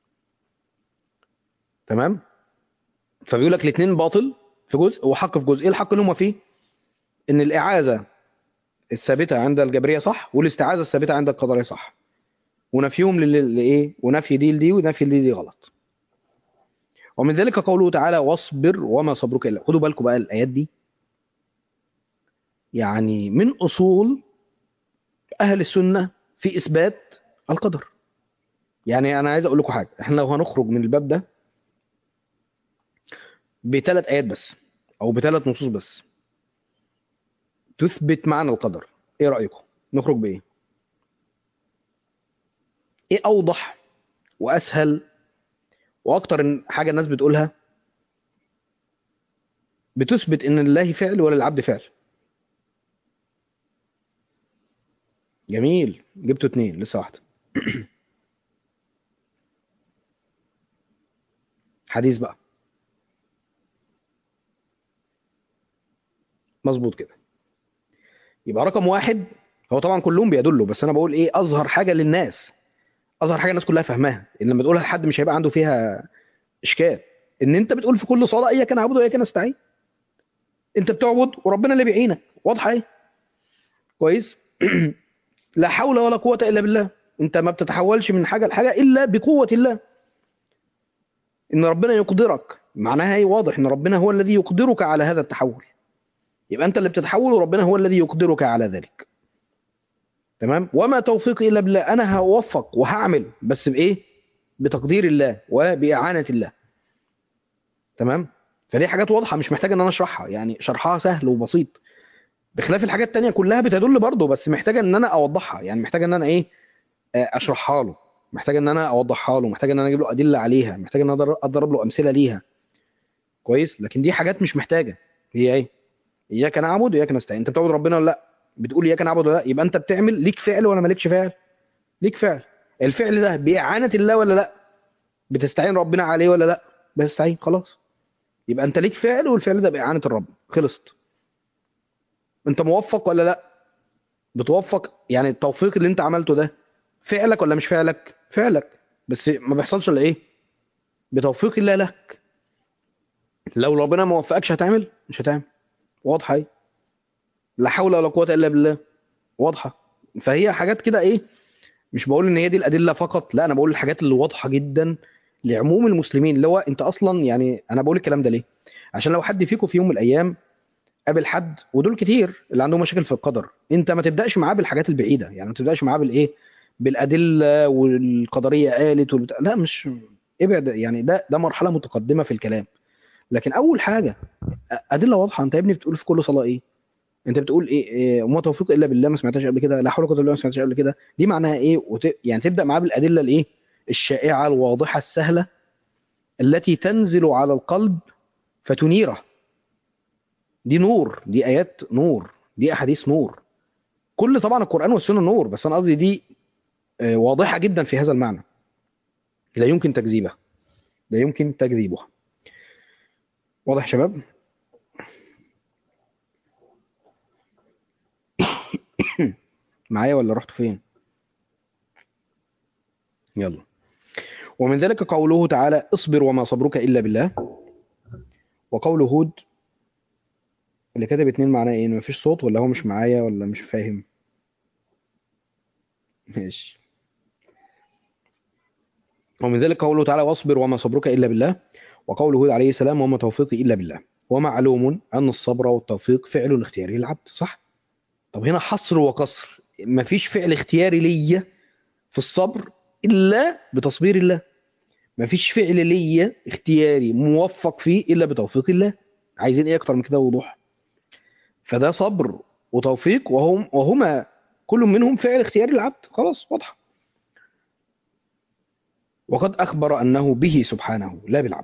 تمام؟ فبيقول لك الاثنين باطل في جزء وحق في جزء. ايه الحق اللي هم فيه؟ ان الإعاذة الثابتة عند الجبرية صح، والاستعاذة الثابتة عند القدرية صح، ونفيهم لإيه؟ ونفي دي لدي ونفي دي غلط. ومن ذلك قوله تعالى واصبر وما صبرك إلا. خدوا بالكم بقى الآيات دي يعني من أصول أهل السنة في إثبات القدر. يعني أنا عايز أقول لكم حاجة، احنا لو هنخرج من الباب ده بثلاث آيات بس أو بثلاث نصوص بس تثبت معنى القدر، إيه رأيكم؟ نخرج بإيه؟ إيه أوضح وأسهل وأكتر حاجة الناس بتقولها بتثبت إن لله فعل وللعبد فعل؟ جميل، جبتوا اتنين، لسه واحدة. حديث بقى، مظبوط كده. يبقى رقم واحد، هو طبعا كلهم بيدلوا، بس أنا بقول إيه أظهر حاجة للناس، أظهر حاجة الناس كلها فاهماها، إن لما تقولها لحد مش هيبقى عنده فيها إشكال. إن أنت بتقول في كل صلاة إياك نعبد وإياك نستعين، أنت بتعبد وربنا اللي بيعينك، واضحة إيه؟ كويس. لا حول ولا قوة إلا بالله، أنت ما بتتحولش من حاجة لحاجة إلا بقوة الله. إن ربنا يقدرك معناها إيه؟ واضح إن ربنا هو الذي يقدرك على هذا التحول، يبقى أنت اللي بتتحول وربنا هو الذي يقدرك على ذلك. تمام. وما توفيقي إلا بالله، أنا هوفق وهعمل بس بإيه؟ بتقدير الله وبإعانة الله. تمام. فدي حاجات واضحة مش محتاج إن أنا أشرحها، يعني شرحها سهل وبسيط، بخلاف الحاجات التانية كلها بتدل برضه، بس محتاجة إن أنا أوضحها، يعني محتاجة إن أنا إيه؟ اشرحها له، محتاج ان انا اوضحها له، محتاج ان انا اجيب له ادله عليها، محتاج ان انا اضرب له امثله ليها. كويس. لكن دي حاجات مش محتاجه. هي ايه؟ اياك نعبد واياك نستعين. انت بتعبد ربنا ولا لا؟ بتقول اياك نعبد ولا لا؟ يبقى انت بتعمل ليك فعل ولا مالكش فعل؟ ليك فعل. الفعل ده باعانه الله ولا لا؟ بتستعين ربنا عليه ولا لا؟ بتستعين، خلاص. يبقى انت ليك فعل، والفعل ده باعانه الرب، خلصت. انت موفق ولا لا؟ بتوفق، يعني التوفيق اللي انت عملته ده فعلك ولا مش فعلك؟ فعلك، بس ما بيحصلش الا ايه؟ بتوفيق الله لك. لو ربنا ما وفقكش هتعمل؟ مش هتعمل. واضحه ايه؟ لا حول ولا قوه الا بالله، واضحه. فهي حاجات كده ايه، مش بقول ان هي دي الادله فقط، لا، انا بقول الحاجات اللي واضحه جدا لعموم المسلمين، اللي هو انت اصلا، يعني انا بقول الكلام ده ليه؟ عشان لو حد فيكم في يوم من الايام قابل حد، ودول كتير اللي عندهم مشاكل في القدر، انت ما تبداش معاه بالحاجات البعيده، يعني ما تبداش معاه بالايه؟ بالادله والقدريه قالت لا، مش ابعد، يعني ده مرحله متقدمه في الكلام. لكن اول حاجه ادله واضحه. انت يا ابني بتقول في كل صلاه ايه؟ انت بتقول ايه وما توفيق الا بالله، ما سمعتهاش قبل كده؟ لا حول ولا قوه الا بالله، ما سمعتهاش قبل كده؟ دي معناها ايه؟ يعني تبدا معاه بالادله الايه؟ الشائعه الواضحه السهله، التي تنزل على القلب فتنيره. دي نور، دي ايات نور، دي احاديث نور. كل طبعا القران والسنه نور، بس انا قصدي دي واضحه جدا في هذا المعنى، لا يمكن تكذيبها، لا يمكن تكذيبها. واضح يا شباب؟ معايا ولا رحت فين؟ يلا. ومن ذلك قوله تعالى اصبر وما صبرك إلا بالله. وقول هود اللي كاتب اتنين معناه ايه؟ مفيش صوت ولا هو مش معايا ولا مش فاهم؟ ماشي. ومن ذلك قوله تعالى واصبر وما صبرك إلا بالله. وقول هود عليه السلام وما توفيقي إلا بالله. ومعلوم أن الصبر والتوفيق فعل اختياري للعبد. صح؟ طب هنا حصر وقصر، مفيش فعل اختياري ليا في الصبر إلا بتصبير الله. مفيش فعل ليا اختياري موفق فيه إلا بتوفيق الله. عايزين ايه اكتر من كده وضوح؟ فده صبر وتوفيق، وهما كل منهم فعل اختياري للعبد. خلاص واضحه. وقد أخبر أنه به سبحانه لا بالعبد،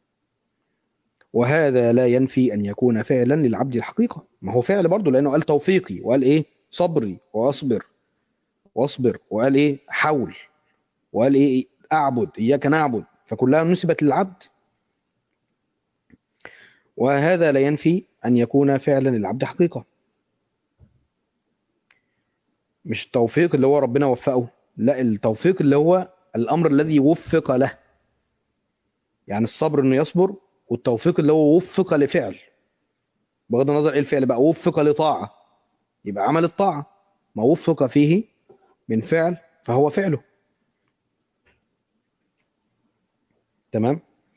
وهذا لا ينفي أن يكون فعلا للعبد الحقيقة. ما هو فعل برضه، لأنه قال توفيقي وقال إيه صبري وأصبر واصبر، وقال إيه حول، وقال إيه أعبد إياك نعبد، فكلها نسبت للعبد. وهذا لا ينفي أن يكون فعلا للعبد حقيقة. مش التوفيق اللي هو ربنا وفقه، لا، التوفيق اللي هو الأمر الذي وفق له. يعني الصبر إنه يصبر، والتوفيق اللي هو وفق لفعل. بغض النظر ايه الفعل بقى، وفق لطاعة يبقى عمل الطاعة، ما وفق فيه من فعل فهو فعله. تمام.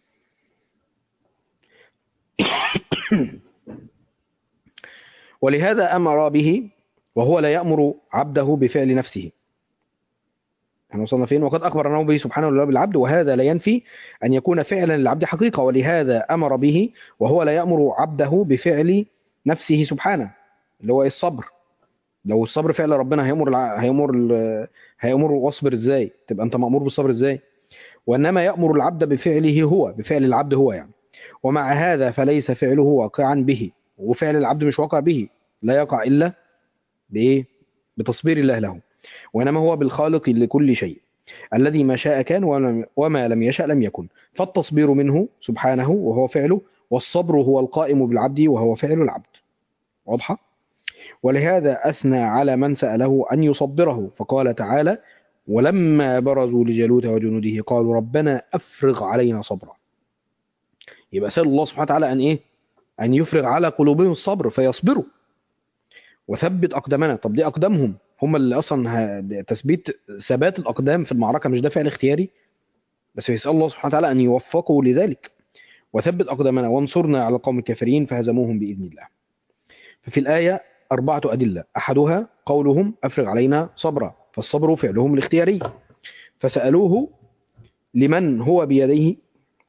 ولهذا أمر به وهو لا يأمر عبده بفعل نفسه. احنا وصلنا فين؟ وقد أخبر أنه به سبحانه وتعالى بالعبد، وهذا لا ينفي أن يكون فعلا للعبد حقيقة. ولهذا أمر به وهو لا يأمر عبده بفعل نفسه سبحانه، اللي هو الصبر. لو الصبر فعل ربنا هيأمر واصبر ازاي؟ تبقى انت مأمور بالصبر ازاي؟ وإنما يأمر العبد بفعله هو، بفعل العبد هو يعني. ومع هذا فليس فعله واقعا به، وفعل العبد مش واقع به، لا يقع إلا بإيه؟ بتصبير الله له. وإنما هو بالخالق لكل شيء الذي ما شاء كان وما لم يشأ لم يكن. فالتصبير منه سبحانه وهو فعله، والصبر هو القائم بالعبد وهو فعل العبد. واضحة؟ ولهذا أثنى على من سأله أن يصبره، فقال تعالى ولما برزوا لجالوت وجنوده قالوا ربنا أفرغ علينا صبرا. يبقى سأل الله سبحانه وتعالى أن إيه؟ أن يفرغ على قلوبهم الصبر فيصبروا. وثبت أقدامنا. طب دي أقدامهم هم اللي أصلا تثبيت ثبات الأقدام في المعركة، مش ده فعل اختياري؟ بس يسأل الله سبحانه وتعالى أن يوفقوا لذلك. وثبت أقدامنا وانصرنا على القوم الكافرين فهزموهم بإذن الله. ففي الآية 4 أدلة. أحدها قولهم أفرغ علينا صبرا، فالصبر فعلهم الاختياري. فسألوه لمن هو بيديه.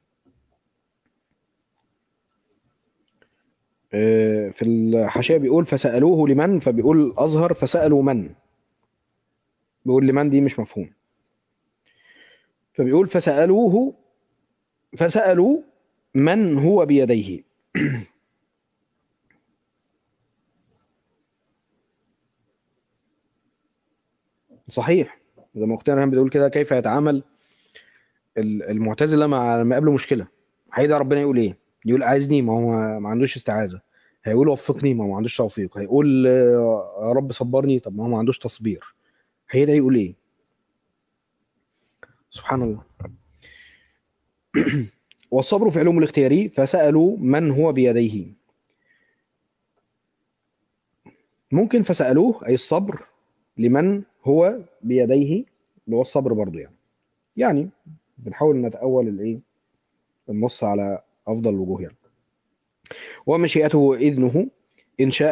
في الحاشية بيقول فسألوه لمن، فبيقول أظهر فسألوا من، بيقول لمن دي مش مفهوم، فبيقول فسألوا من هو بيديه. صحيح، زي ما اختنا ريهام بتقول كده، كيف يتعامل المعتزلة مع لما يقابله مشكلة؟ هيدعي ربنا يقول ايه؟ يقول عايزني، ما هو ما عندوش استعاذة. هيقول وفقني، ما هو ما عندوش توفيق. هيقول يا رب صبرني، طب ما هو ما عندوش تصبير. هيدعي يقول ايه؟ سبحان الله. والصبر فعلهم الاختياري. فسألوا من هو بيديه. ممكن فسألوه أي الصبر لمن هو بيديه، اللي هو الصبر برضو يعني بنحاول نتأول الايه النص على أفضل الوجوه يعني. ومشيئته وإذنه إن شاء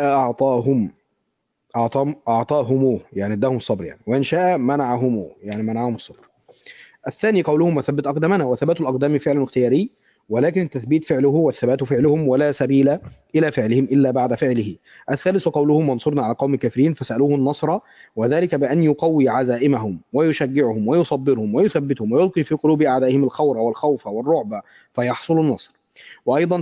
أعطاهموه يعني اداهم الصبر يعني، وإن شاء منعهموه يعني منعهم الصبر. الثاني قولهم وثبت أقدامنا. وثبات الأقدام فعل اختياري، ولكن التثبيت فعله والثبات فعلهم، ولا سبيل إلى فعلهم إلا بعد فعله. الثالث قولهم وانصرنا على قوم الكافرين، فسألوه النصر، وذلك بأن يقوي عزائمهم ويشجعهم ويصبرهم ويثبتهم ويلقي في قلوب أعدائهم الخور والخوف والرعب فيحصل النصر. وأيضا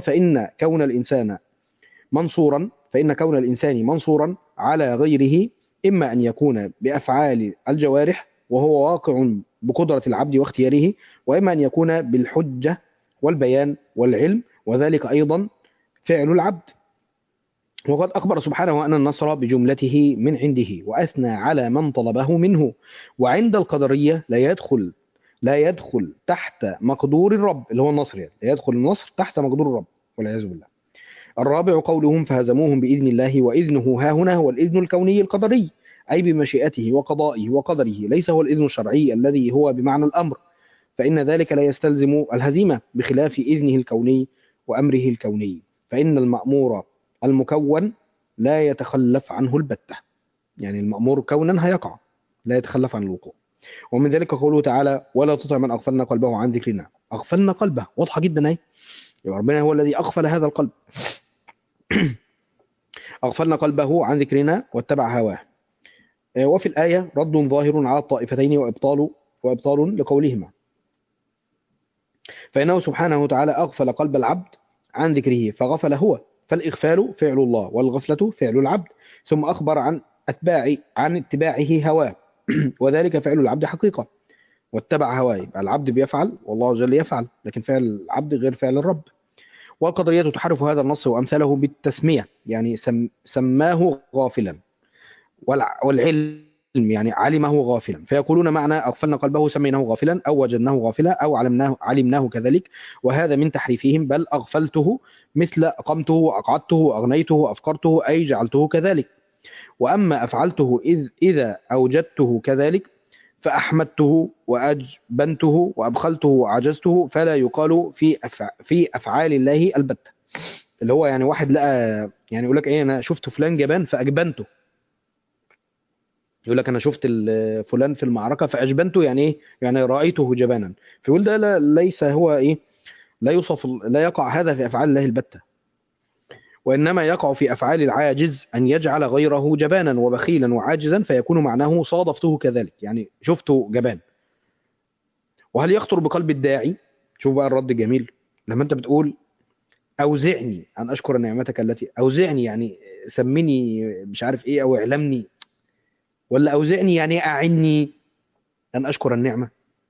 فإن كون الإنسان منصورا على غيره إما أن يكون بأفعال الجوارح وهو واقع بقدرة العبد واختياره، وإما أن يكون بالحجة والبيان والعلم، وذلك أيضا فعل العبد. وقد أخبر سبحانه أن النصر بجملته من عنده، وأثنى على من طلبه منه. وعند القدرية لا يدخل تحت مقدور الرب، اللي هو النصر يعني، لا يدخل النصر تحت مقدور الرب والعياذ بالله. الرابع قولهم فهزموهم بإذن الله، وإذنه ها هنا هو الإذن الكوني القدري، أي بمشيئته وقضائه وقدره، ليس هو الإذن الشرعي الذي هو بمعنى الأمر، فإن ذلك لا يستلزم الهزيمة، بخلاف إذنه الكوني وأمره الكوني، فإن المأمور المكون لا يتخلف عنه البتة. يعني المأمور كونا هيقع، لا يتخلف عن الوقوع. ومن ذلك قوله تعالى ولا تطع من أغفلنا قلبه عن ذكرنا. أغفلنا قلبه واضحة جدا أهي، يبقى ربنا هو الذي أغفل هذا القلب. أغفلنا قلبه عن ذكرنا واتبع هواه. وفي الآية رد ظاهر على الطائفتين وإبطال لقولهما، فإنه سبحانه وتعالى أغفل قلب العبد عن ذكره فغفل هو، فالإغفال فعل الله والغفلة فعل العبد، ثم أخبر عن اتباعه هواه وذلك فعل العبد حقيقة، واتبع هواه، يبقى العبد بيفعل والله جل يفعل، لكن فعل العبد غير فعل الرب. والقدرية تحرف هذا النص وأمثاله بالتسمية، يعني سماه غافلا، والعلم يعني علمه غافلا، فيقولون معنى أغفلنا قلبه سميناه غافلا، أو وجدناه غافلا، أو علمناه كذلك، وهذا من تحريفهم. بل أغفلته مثل أقمته وأقعدته وأغنيته وأفقرته، أي جعلته كذلك. وأما أفعلته إذا أوجدته كذلك فأحمدته وأجبنته وأبخلته وأعجزته، فلا يقال في أفعال الله البتة. اللي هو يعني واحد لقى، يعني يقول لك إيه، أنا شفت فلان جبان فأجبنته. يقول لك انا شفت فلان في المعركه فاجبنته، يعني ايه؟ يعني رايته جبانا. فيقول ده لا، ليس هو ايه، لا يقع هذا في افعال الله البتة، وانما يقع في افعال العاجز، ان يجعل غيره جبانا وبخيلا وعاجزا، فيكون معناه صادفته كذلك، يعني شفته جبان. وهل يخطر بقلب الداعي؟ شوف بقى الرد الجميل، لما انت بتقول اوزعني ان اشكر نعمتك التي، اوزعني يعني سمني مش عارف ايه، او اعلمني، ولا اوزعني يعني اعني ان اشكر النعمه؟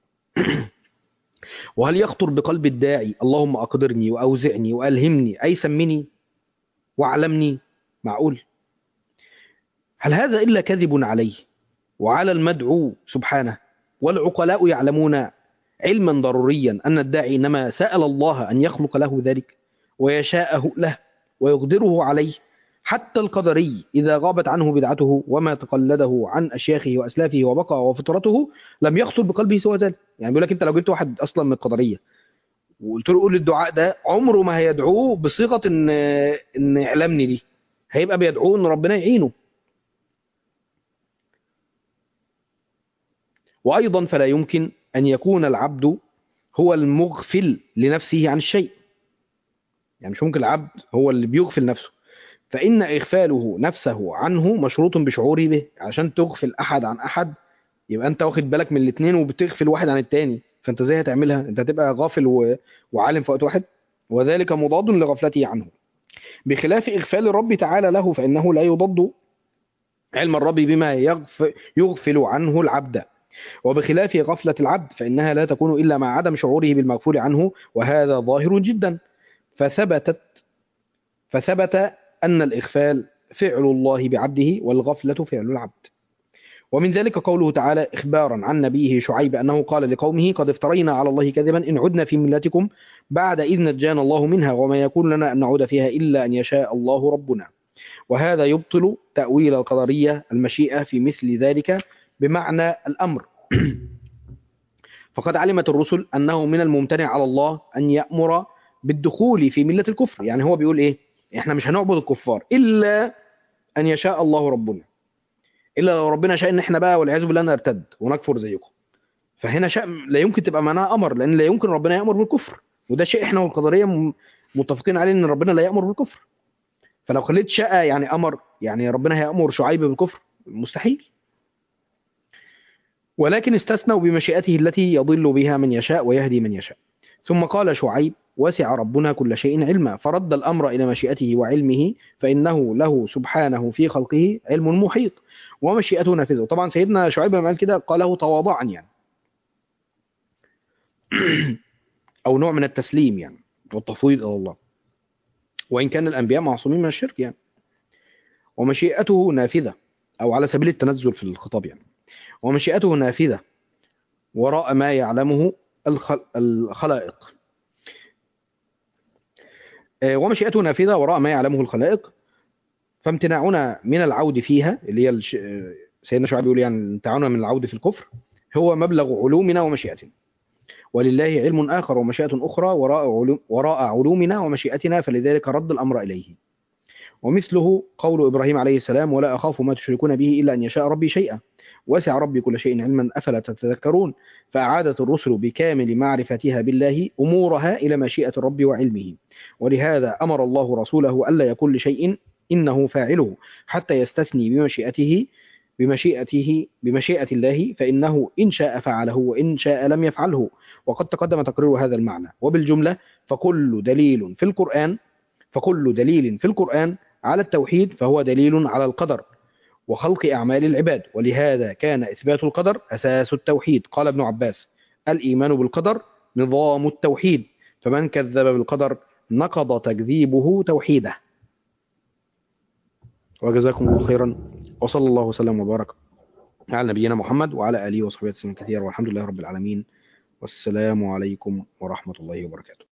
وهل يخطر بقلب الداعي اللهم أقدرني وأوزعني وألهمني، أي سمني وأعلمني؟ معقول؟ هل هذا إلا كذب عليه وعلى المدعو سبحانه؟ والعقلاء يعلمون علما ضروريا أن الداعي إنما سأل الله أن يخلق له ذلك ويشاءه له ويقدره عليه. حتى القدري إذا غابت عنه بدعته وما تقلده عن أشياخه وأسلافه وبقى وفطرته، لم يخطر بقلبه سوى ذلك. يعني بيقول لك أنت لو جبت واحد أصلا من القدرية وقلت له قول الدعاء ده، عمره ما هيدعوه بصيغه ان اعلمني دي، هيبقى بيدعوه ان ربنا يعينه. وايضا فلا يمكن ان يكون العبد هو المغفل لنفسه عن الشيء، يعني مش ممكن العبد هو اللي بيغفل نفسه، فان اغفاله نفسه عنه مشروط بشعوره به. عشان تغفل احد عن احد، يبقى انت واخد بالك من الاثنين وبتغفل واحد عن التاني، فانت ازاي هتعملها؟ انت هتبقى غافل وعالم في وقت واحد، وذلك مضاد لغفلته عنه، بخلاف إغفال الرب تعالى له، فإنه لا يضد علم الرب بما يغفل عنه العبد. وبخلاف غفلة العبد فإنها لا تكون إلا مع عدم شعوره بالمغفور عنه، وهذا ظاهر جدا. فثبت أن الإغفال فعل الله بعبده، والغفلة فعل العبد. ومن ذلك قوله تعالى إخبارا عن نبيه شعيب أنه قال لقومه قد افترينا على الله كذبا إن عدنا في ملتكم بعد إذ نجانا الله منها، وما يكون لنا أن نعود فيها إلا أن يشاء الله ربنا. وهذا يبطل تأويل القدرية المشيئة في مثل ذلك بمعنى الأمر. فقد علمت الرسل أنه من الممتنع على الله أن يأمر بالدخول في ملة الكفر. يعني هو بيقول إيه؟ إحنا مش هنعبد الكفار إلا أن يشاء الله ربنا، إلا لو ربنا شاء إن إحنا بقى والعياذ بالله نرتد ونكفر زيكم. فهنا شاء لا يمكن تبقى معناها أمر، لأن لا يمكن ربنا يأمر بالكفر، وده شيء إحنا والقدرية متفقين عليه إن ربنا لا يأمر بالكفر. فلو خليت شاء يعني أمر، يعني ربنا هيأمر شعيب بالكفر؟ مستحيل. ولكن استثنوا بمشيئته التي يضل بها من يشاء ويهدي من يشاء. ثم قال شعيب وسع ربنا كل شيء علما، فرد الأمر إلى مشيئته وعلمه، فإنه له سبحانه في خلقه علم محيط ومشيئته نافذة. طبعا سيدنا شعيب لما قال كده قاله تواضعا يعني، أو نوع من التسليم يعني والتفويض إلى الله، وإن كان الأنبياء معصومين من الشرك يعني. ومشيئته نافذة، أو على سبيل التنزل في الخطاب يعني. ومشيئته نافذة وراء ما يعلمه الخلائق. ومشيئته نافذة وراء ما يعلمه الخلائق، فامتناعنا من العود فيها، اللي هي سيدنا شعيب بيقول يعني امتناعنا من العود في الكفر، هو مبلغ علومنا ومشيئتنا. ولله علم آخر ومشيئة أخرى وراء علومنا ومشيئتنا، فلذلك رد الأمر إليه. ومثله قول إبراهيم عليه السلام: ولا أخاف ما تشركون به إلا أن يشاء ربي شيئا وسع ربي كل شيء علما أفلا تتذكرون. فأعادت الرسل بكامل معرفتها بالله أمورها إلى مشيئة الرب وعلمه. ولهذا أمر الله رسوله ألا يكون لشيء إنه فاعله حتى يستثني بمشيئة الله، فإنه إن شاء فعله وإن شاء لم يفعله. وقد تقدم تقرير هذا المعنى. وبالجملة فكل دليل في القرآن على التوحيد فهو دليل على القدر وخلق أعمال العباد. ولهذا كان إثبات القدر أساس التوحيد. قال ابن عباس: الإيمان بالقدر نظام التوحيد، فمن كذب بالقدر نقض تكذيبه توحيده. وجزاكم الله خيرا، وصلى الله وسلم وبارك على نبينا محمد وعلى آله وصحبه وسلم كثيرا، والحمد لله رب العالمين، والسلام عليكم ورحمة الله وبركاته.